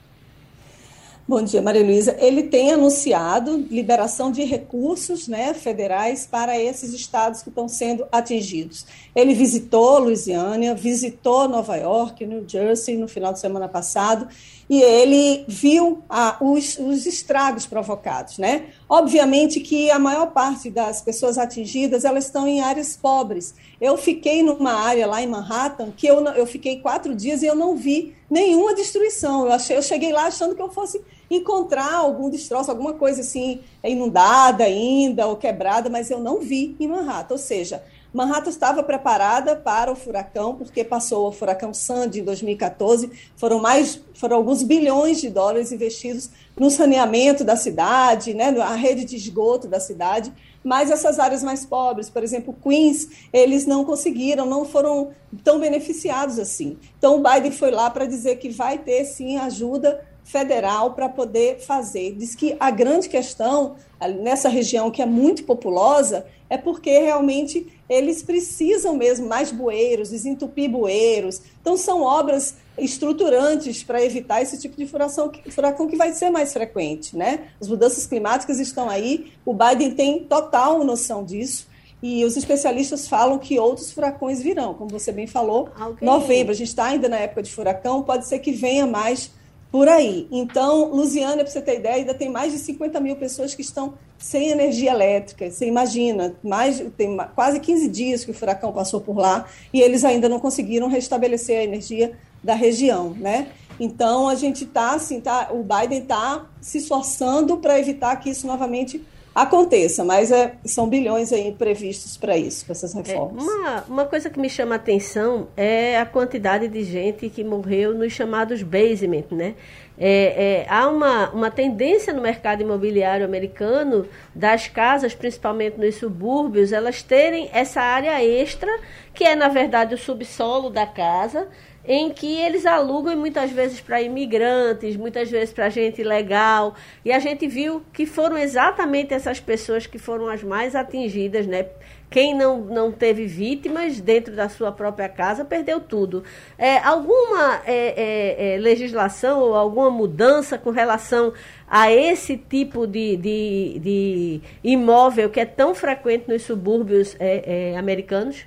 Speaker 10: Bom dia, Maria Luísa. Ele tem anunciado liberação de recursos, né, federais para esses estados que estão sendo atingidos. Ele visitou Louisiana, visitou Nova York, New Jersey no final de semana passado, e ele viu ah, os, os estragos provocados, né? Obviamente que a maior parte das pessoas atingidas, elas estão em áreas pobres. Eu fiquei numa área lá em Manhattan que eu, eu fiquei quatro dias e eu não vi nenhuma destruição. Eu, achei, eu cheguei lá achando que eu fosse encontrar algum destroço, alguma coisa assim, inundada ainda ou quebrada, mas eu não vi em Manhattan. Ou seja, Manhattan estava preparada para o furacão, porque passou o furacão Sandy em dois mil e quatorze, foram, mais, foram alguns bilhões de dólares investidos no saneamento da cidade, né, na rede de esgoto da cidade, mas essas áreas mais pobres, por exemplo, Queens, eles não conseguiram, não foram tão beneficiados assim. Então, o Biden foi lá para dizer que vai ter, sim, ajuda federal para poder fazer. Diz que a grande questão nessa região, que é muito populosa, é porque realmente eles precisam mesmo mais bueiros, desentupir bueiros. Então, são obras estruturantes para evitar esse tipo de furacão, furacão que vai ser mais frequente, né? As mudanças climáticas estão aí, o Biden tem total noção disso, e os especialistas falam que outros furacões virão, como você bem falou, okay. Novembro, a gente está ainda na época de furacão, pode ser que venha mais por aí. Então, Louisiana, para você ter ideia, ainda tem mais de cinquenta mil pessoas que estão sem energia elétrica. Você imagina, mais, tem quase quinze dias que o furacão passou por lá e eles ainda não conseguiram restabelecer a energia da região, né? Então, a gente está, assim, tá, o Biden está se esforçando para evitar que isso novamente aconteça, mas é, são bilhões aí previstos para isso, para essas reformas.
Speaker 7: É, uma, uma coisa que me chama a atenção é a quantidade de gente que morreu nos chamados basement, né? É, é, há uma, uma tendência no mercado imobiliário americano das casas, principalmente nos subúrbios, elas terem essa área extra, que é, na verdade, o subsolo da casa, em que eles alugam muitas vezes para imigrantes, muitas vezes para gente ilegal, e a gente viu que foram exatamente essas pessoas que foram as mais atingidas, né? Quem não, não teve vítimas dentro da sua própria casa perdeu tudo. É, alguma é, é, é, legislação ou alguma mudança com relação a esse tipo de, de, de imóvel que é tão frequente nos subúrbios é, é, americanos?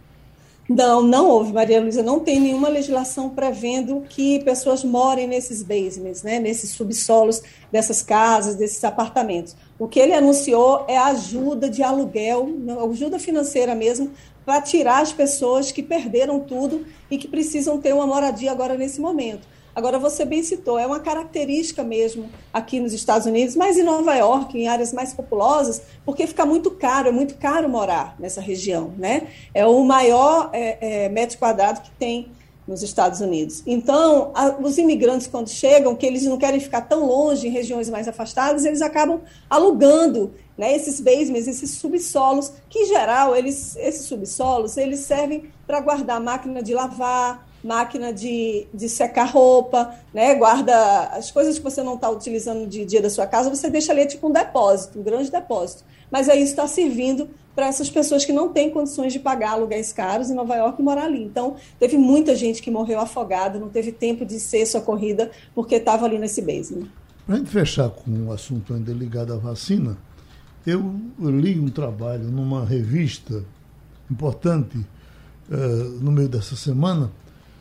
Speaker 10: Não, não houve, Maria Luísa, não tem nenhuma legislação prevendo que pessoas morem nesses basements, né, nesses subsolos dessas casas, desses apartamentos. O que ele anunciou é ajuda de aluguel, ajuda financeira mesmo, para tirar as pessoas que perderam tudo e que precisam ter uma moradia agora nesse momento. Agora, você bem citou, é uma característica mesmo aqui nos Estados Unidos, mas em Nova York, em áreas mais populosas, porque fica muito caro, é muito caro morar nessa região, né? É o maior é, é, metro quadrado que tem nos Estados Unidos. Então, a, os imigrantes, quando chegam, que eles não querem ficar tão longe, em regiões mais afastadas, eles acabam alugando, né, esses basements, esses subsolos, que, em geral, eles, esses subsolos, eles servem para guardar máquina de lavar, máquina de, de secar roupa, né? Guarda as coisas que você não está utilizando no dia a dia da sua casa, você deixa ali tipo um depósito, um grande depósito. Mas aí isso está servindo para essas pessoas que não têm condições de pagar aluguéis caros em Nova York e morar ali. Então, teve muita gente que morreu afogada, não teve tempo de ser socorrida porque estava ali nesse basement.
Speaker 2: Para a gente fechar com um assunto ainda ligado à vacina, eu li um trabalho numa revista importante uh, no meio dessa semana,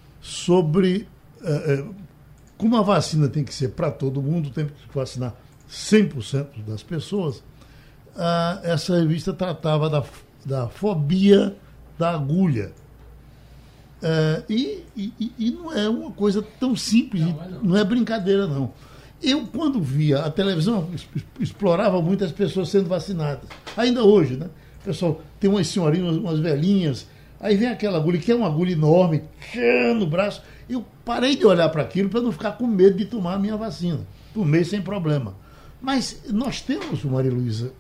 Speaker 2: sobre uh, como a vacina tem que ser para todo mundo, tem que vacinar cem por cento das pessoas. Uh, essa revista tratava da, da fobia da agulha. Uh, e, e, e não é uma coisa tão simples, não é, não. não é brincadeira, não. Eu, quando via a televisão, explorava muito as pessoas sendo vacinadas. Ainda hoje, né? O pessoal tem umas senhorinhas, umas velhinhas, aí vem aquela agulha, que é uma agulha enorme, no braço. Eu parei de olhar para aquilo para não ficar com medo de tomar a minha vacina. Tomei sem problema. Mas nós temos, Maria Luísa,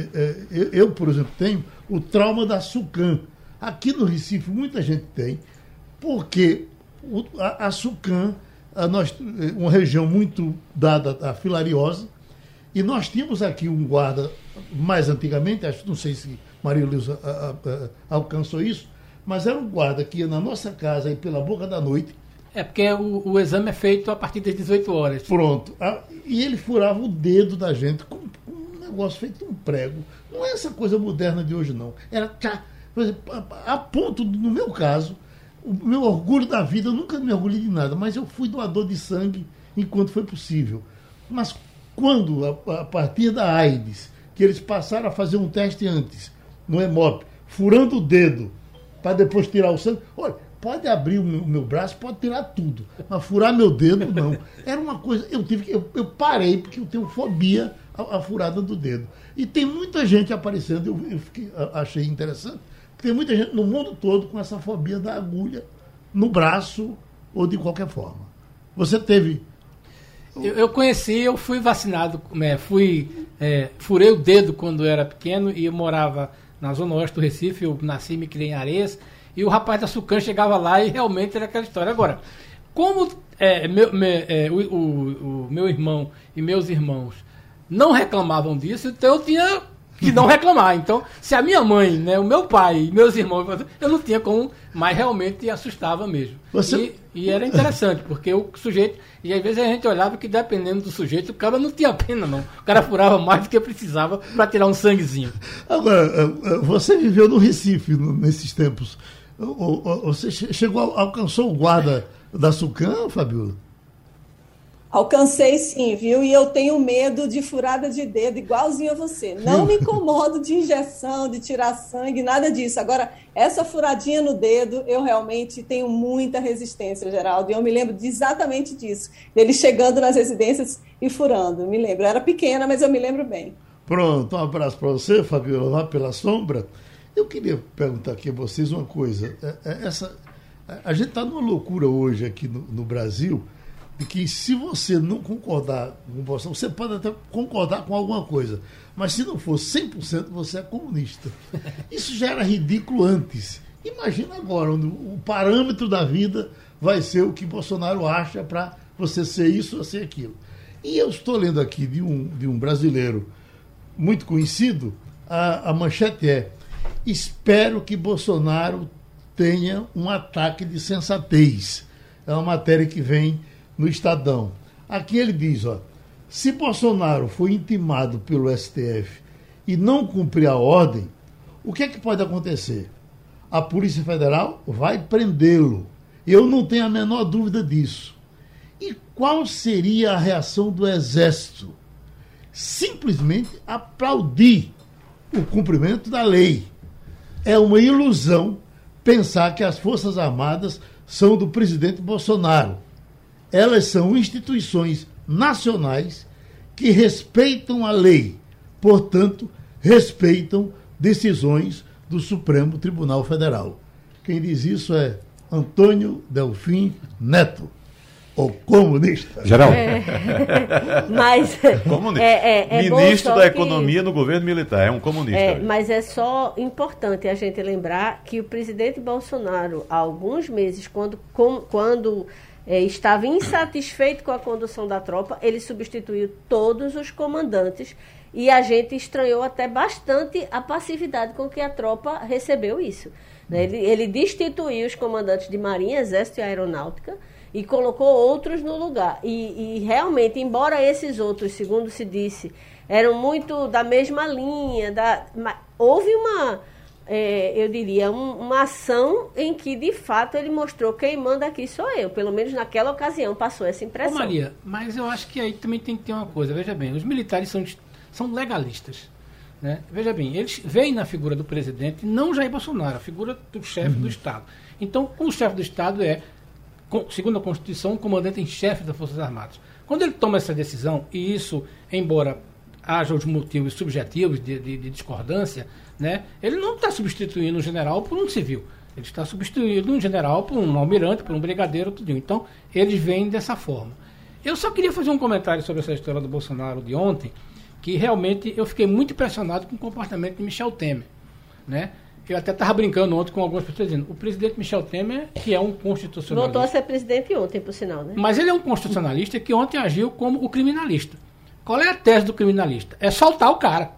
Speaker 2: eu, por exemplo, tenho o trauma da SUCAM. Aqui no Recife, muita gente tem, porque a SUCAM, a nós, uma região muito dada à filariose, e nós tínhamos aqui um guarda, mais antigamente, acho, não sei se Maria Luísa a, a, a, alcançou isso, mas era um guarda que ia na nossa casa, aí pela boca da noite.
Speaker 9: É, porque o, o exame é feito a partir das dezoito horas.
Speaker 2: Pronto. A, e ele furava o dedo da gente com, com um negócio feito um prego. Não é essa coisa moderna de hoje, não. Era cá. Por exemplo, a, a ponto, no meu caso, o meu orgulho da vida, eu nunca me orgulhei de nada, mas eu fui doador de sangue enquanto foi possível. Mas quando, a, a partir da AIDS, que eles passaram a fazer um teste antes, no Hemop, furando o dedo, para depois tirar o sangue, olha, pode abrir o meu, o meu braço, pode tirar tudo, mas furar meu dedo, não. Era uma coisa, eu tive que, eu, eu parei, porque eu tenho fobia à, à furada do dedo. E tem muita gente aparecendo, eu, eu fiquei, achei interessante, tem muita gente no mundo todo com essa fobia da agulha no braço ou de qualquer forma. Você teve...
Speaker 9: Eu, eu conheci, eu fui vacinado, é, fui, é, furei o dedo quando eu era pequeno e eu morava na Zona Oeste do Recife, eu nasci e me criei em Areias, e o rapaz da SUCAM chegava lá e realmente era aquela história. Agora, como é, meu, me, é, o, o, o meu irmão e meus irmãos não reclamavam disso, então eu tinha que não reclamar. Então, se a minha mãe, né, o meu pai e meus irmãos, eu não tinha como, mas realmente assustava mesmo. Você... E, e era interessante, porque o sujeito, e às vezes a gente olhava que dependendo do sujeito, o cara não tinha pena, não. O cara furava mais do que precisava para tirar um sanguezinho.
Speaker 2: Agora, você viveu no Recife nesses tempos. Você chegou, alcançou o guarda da SUCAM, Fabiola?
Speaker 10: Alcancei sim, viu? E eu tenho medo de furada de dedo, igualzinho a você. Não me incomodo de injeção, de tirar sangue, nada disso. Agora, essa furadinha no dedo, eu realmente tenho muita resistência, Geraldo. E eu me lembro de exatamente disso. Dele chegando nas residências e furando. Me lembro. Eu era pequena, mas eu me lembro bem.
Speaker 2: Pronto, um abraço para você, Fabiola, lá pela sombra. Eu queria perguntar aqui a vocês uma coisa. Essa, a gente está numa loucura hoje aqui no, no Brasil, de que se você não concordar com você, você pode até concordar com alguma coisa, mas se não for cem por cento, você é comunista. Isso já era ridículo antes. Imagina agora, onde o parâmetro da vida vai ser o que Bolsonaro acha para você ser isso ou ser aquilo. E eu estou lendo aqui de um, de um brasileiro muito conhecido, a, a manchete é: espero que Bolsonaro tenha um ataque de sensatez. É uma matéria que vem no Estadão. Aqui ele diz, ó, se Bolsonaro foi intimado pelo S T F e não cumprir a ordem, o que é que pode acontecer? A Polícia Federal vai prendê-lo. Eu não tenho a menor dúvida disso. E qual seria a reação do Exército? Simplesmente aplaudir o cumprimento da lei. É uma ilusão pensar que as Forças Armadas são do presidente Bolsonaro. Elas são instituições nacionais que respeitam a lei, portanto, respeitam decisões do Supremo Tribunal Federal. Quem diz isso é Antônio Delfim Neto, o comunista.
Speaker 3: Geral.
Speaker 7: É, mas
Speaker 3: comunista.
Speaker 7: É, é, é
Speaker 3: Ministro da
Speaker 7: que,
Speaker 3: Economia no governo militar, é um comunista.
Speaker 7: É, mas é só importante a gente lembrar que o presidente Bolsonaro, há alguns meses, quando, com, quando é, estava insatisfeito com a condução da tropa, ele substituiu todos os comandantes e a gente estranhou até bastante a passividade com que a tropa recebeu isso. Né? Ele, ele destituiu os comandantes de Marinha, Exército e Aeronáutica e colocou outros no lugar. E, e realmente, embora esses outros, segundo se disse, eram muito da mesma linha, da, houve uma, é, eu diria, um, uma ação em que, de fato, ele mostrou quem manda aqui sou eu. Pelo menos naquela ocasião passou essa impressão.
Speaker 9: Ô Maria, mas eu acho que aí também tem que ter uma coisa. Veja bem, os militares são, são legalistas. Né? Veja bem, eles veem na figura do presidente não Jair Bolsonaro, a figura do chefe uhum. do Estado. Então, o chefe do Estado é, segundo a Constituição, o comandante em chefe das Forças Armadas. Quando ele toma essa decisão, e isso, embora haja os motivos subjetivos de, de, de discordância, né, ele não está substituindo um general por um civil. Ele está substituindo um general por um almirante, por um brigadeiro, tudo. Então, eles veem dessa forma. Eu só queria fazer um comentário sobre essa história do Bolsonaro de ontem, que realmente eu fiquei muito impressionado com o comportamento de Michel Temer. Né? Eu até estava brincando ontem com algumas pessoas dizendo, o presidente Michel Temer, que é um constitucionalista...
Speaker 7: Voltou a ser presidente ontem, por sinal, né?
Speaker 9: Mas ele é um constitucionalista que ontem agiu como o criminalista. Qual é a tese do criminalista? É soltar o cara.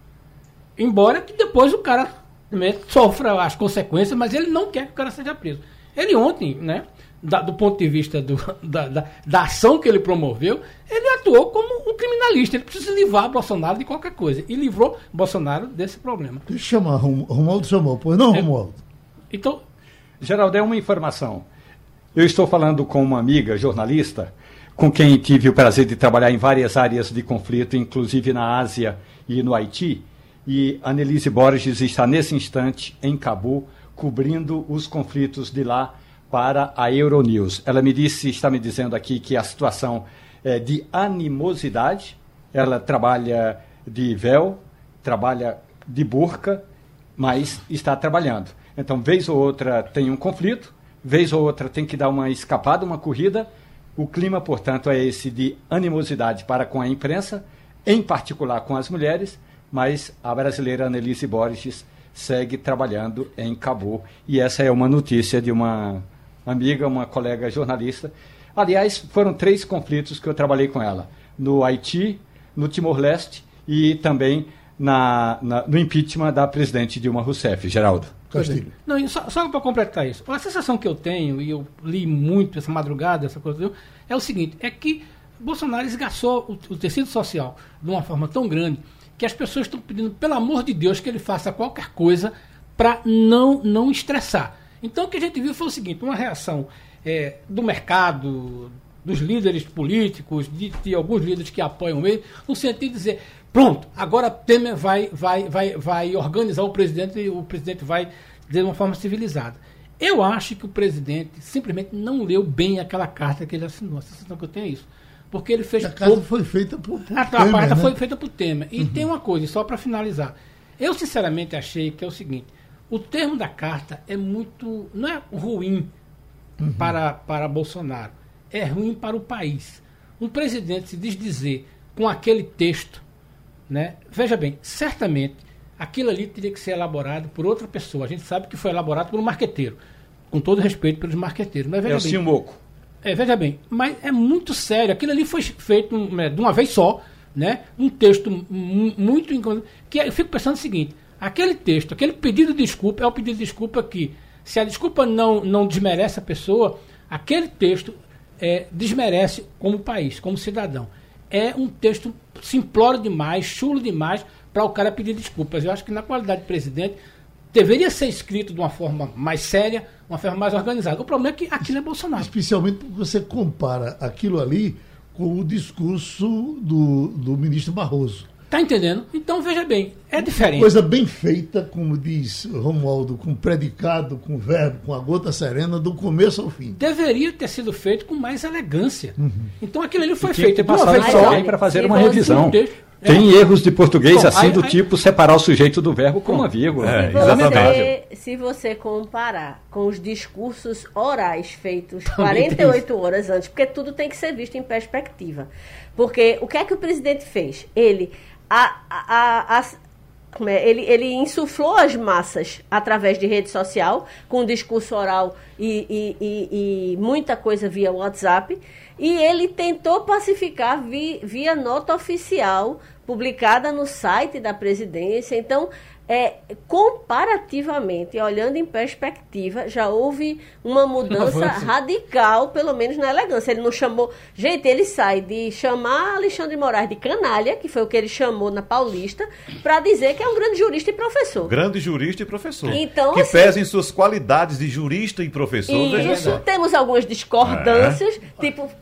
Speaker 9: Embora que depois o cara né, sofra as consequências, mas ele não quer que o cara seja preso. Ele ontem, né, da, do ponto de vista do, da, da, da ação que ele promoveu, ele atuou como um criminalista. Ele precisa livrar Bolsonaro de qualquer coisa. E livrou Bolsonaro desse problema.
Speaker 2: Deixa eu chamar, Romualdo chamou. Pois não,
Speaker 9: é,
Speaker 2: Romualdo?
Speaker 9: Então,
Speaker 4: Geraldo, é uma informação. Eu estou falando com uma amiga jornalista, com quem tive o prazer de trabalhar em várias áreas de conflito, inclusive na Ásia e no Haiti. E Annelise Borges está, nesse instante, em Cabo, cobrindo os conflitos de lá para a Euronews. Ela me disse, está me dizendo aqui que a situação é de animosidade. Ela trabalha de véu, trabalha de burca, mas está trabalhando. Então, vez ou outra tem um conflito, vez ou outra tem que dar uma escapada, uma corrida. O clima, portanto, é esse de animosidade para com a imprensa, em particular com as mulheres, mas a brasileira Annelise Borges segue trabalhando em Cabo. E essa é uma notícia de uma amiga, uma colega jornalista. Aliás, foram três conflitos que eu trabalhei com ela. No Haiti, no Timor-Leste e também na, na, no impeachment da presidente Dilma Rousseff. Geraldo.
Speaker 9: Não, só, só para completar isso. A sensação que eu tenho, e eu li muito essa madrugada, essa coisa, é o seguinte, é que Bolsonaro esgaçou o, o tecido social de uma forma tão grande que as pessoas estão pedindo, pelo amor de Deus, que ele faça qualquer coisa para não, não estressar. Então, o que a gente viu foi o seguinte, uma reação é, do mercado, dos líderes políticos, de, de alguns líderes que apoiam ele, no sentido de dizer, pronto, agora Temer vai, vai, vai, vai organizar o presidente e o presidente vai de uma forma civilizada. Eu acho que o presidente simplesmente não leu bem aquela carta que ele assinou. A sensação que eu tenho é isso. Porque ele fez...
Speaker 2: A carta foi feita por, por
Speaker 9: a,
Speaker 2: Temer,
Speaker 9: A carta
Speaker 2: né?
Speaker 9: foi feita por Temer. E
Speaker 2: uhum.
Speaker 9: tem uma coisa, só para finalizar. Eu, sinceramente, achei que é o seguinte. O termo da carta é muito... Não é ruim uhum. para, para Bolsonaro. É ruim para o país. Um presidente se desdizer com aquele texto, né? Veja bem, certamente, aquilo ali teria que ser elaborado por outra pessoa. A gente sabe que foi elaborado por um marqueteiro. Com todo respeito pelos marqueteiros. Mas veja
Speaker 4: é o
Speaker 9: bem,
Speaker 4: Simoco.
Speaker 9: É, veja bem, mas é muito sério. Aquilo ali foi feito um, é, de uma vez só, né? Um texto m- muito... que eu fico pensando o seguinte, aquele texto, aquele pedido de desculpa, é o pedido de desculpa que, se a desculpa não, não desmerece a pessoa, aquele texto é, desmerece como país, como cidadão. É um texto simplório demais, chulo demais, para o cara pedir desculpas. Eu acho que na qualidade de presidente, deveria ser escrito de uma forma mais séria, uma forma mais organizada. O problema é que aquilo é Bolsonaro.
Speaker 2: Especialmente porque você compara aquilo ali com o discurso do, do ministro Barroso.
Speaker 9: Está entendendo? Então, veja bem, é diferente.
Speaker 2: Coisa bem feita, como diz Romualdo, com predicado, com verbo, com a gota serena, do começo ao fim.
Speaker 9: Deveria ter sido feito com mais elegância. Uhum. Então, aquilo ali foi
Speaker 4: e
Speaker 9: feito
Speaker 4: de uma vez só para fazer uma revisão. Tem
Speaker 9: é.
Speaker 4: erros de português
Speaker 9: Bom,
Speaker 4: assim
Speaker 9: aí,
Speaker 4: do
Speaker 9: aí,
Speaker 4: tipo separar o sujeito do verbo com uma vírgula.
Speaker 3: É,
Speaker 7: se, você, se você comparar com os discursos orais feitos quarenta e oito horas antes, porque tudo tem que ser visto em perspectiva. Porque o que é que o presidente fez? Ele, a, a, a, a, ele, ele insuflou as massas através de rede social, com discurso oral e, e, e, e muita coisa via WhatsApp, e ele tentou pacificar vi, via nota oficial publicada no site da presidência. Então, é, comparativamente, olhando em perspectiva, já houve uma mudança radical, pelo menos na elegância. Ele não chamou... Gente, ele sai de chamar Alexandre de Moraes de canalha, que foi o que ele chamou na Paulista, para dizer que é um grande jurista e professor.
Speaker 3: Grande jurista e professor.
Speaker 7: Então,
Speaker 3: que
Speaker 7: assim,
Speaker 3: pesa em suas qualidades de jurista e professor.
Speaker 7: Isso, temos algumas discordâncias, é. tipo,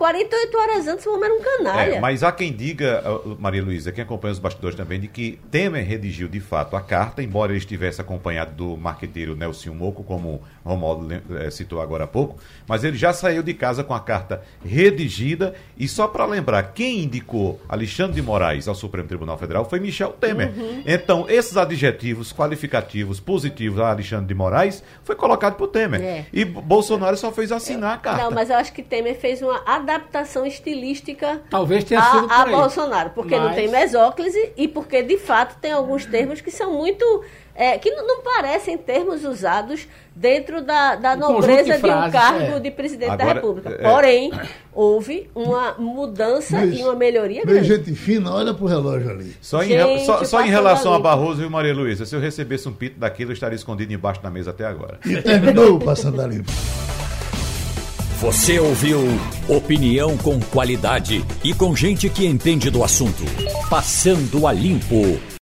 Speaker 7: quarenta e oito horas antes, o homem era um canalha.
Speaker 3: É, mas há quem diga, Maria Luísa, quem acompanha os bastidores também, de que Temer redigiu de fato a carta, embora ele estivesse acompanhado do marqueteiro Nelson Moco, como o Romualdo é, citou agora há pouco, mas ele já saiu de casa com a carta redigida. E só para lembrar, quem indicou Alexandre de Moraes ao Supremo Tribunal Federal foi Michel Temer. Uhum. Então, esses adjetivos qualificativos positivos a Alexandre de Moraes foi colocado por Temer. É. E Bolsonaro só fez assinar a carta.
Speaker 7: Não, mas eu acho que Temer fez uma adaptação estilística
Speaker 9: Talvez tenha sido
Speaker 7: a, a Bolsonaro, porque mas... não tem mesóclise e porque, de fato, tem alguns termos que são muito... É, que não, não parecem termos usados dentro da, da um nobreza de, frases, de um cargo é. de presidente Agora, da República. É... Porém, houve uma mudança mas, e uma melhoria grande.
Speaker 2: Gente fina, olha pro relógio ali.
Speaker 3: Só em, gente, só, só em relação a Barroso e Maria Luísa, se eu recebesse um pito daquilo, eu estaria escondido embaixo da mesa até agora.
Speaker 2: E terminou Passando a Limpo.
Speaker 1: Você ouviu opinião com qualidade e com gente que entende do assunto. Passando a Limpo.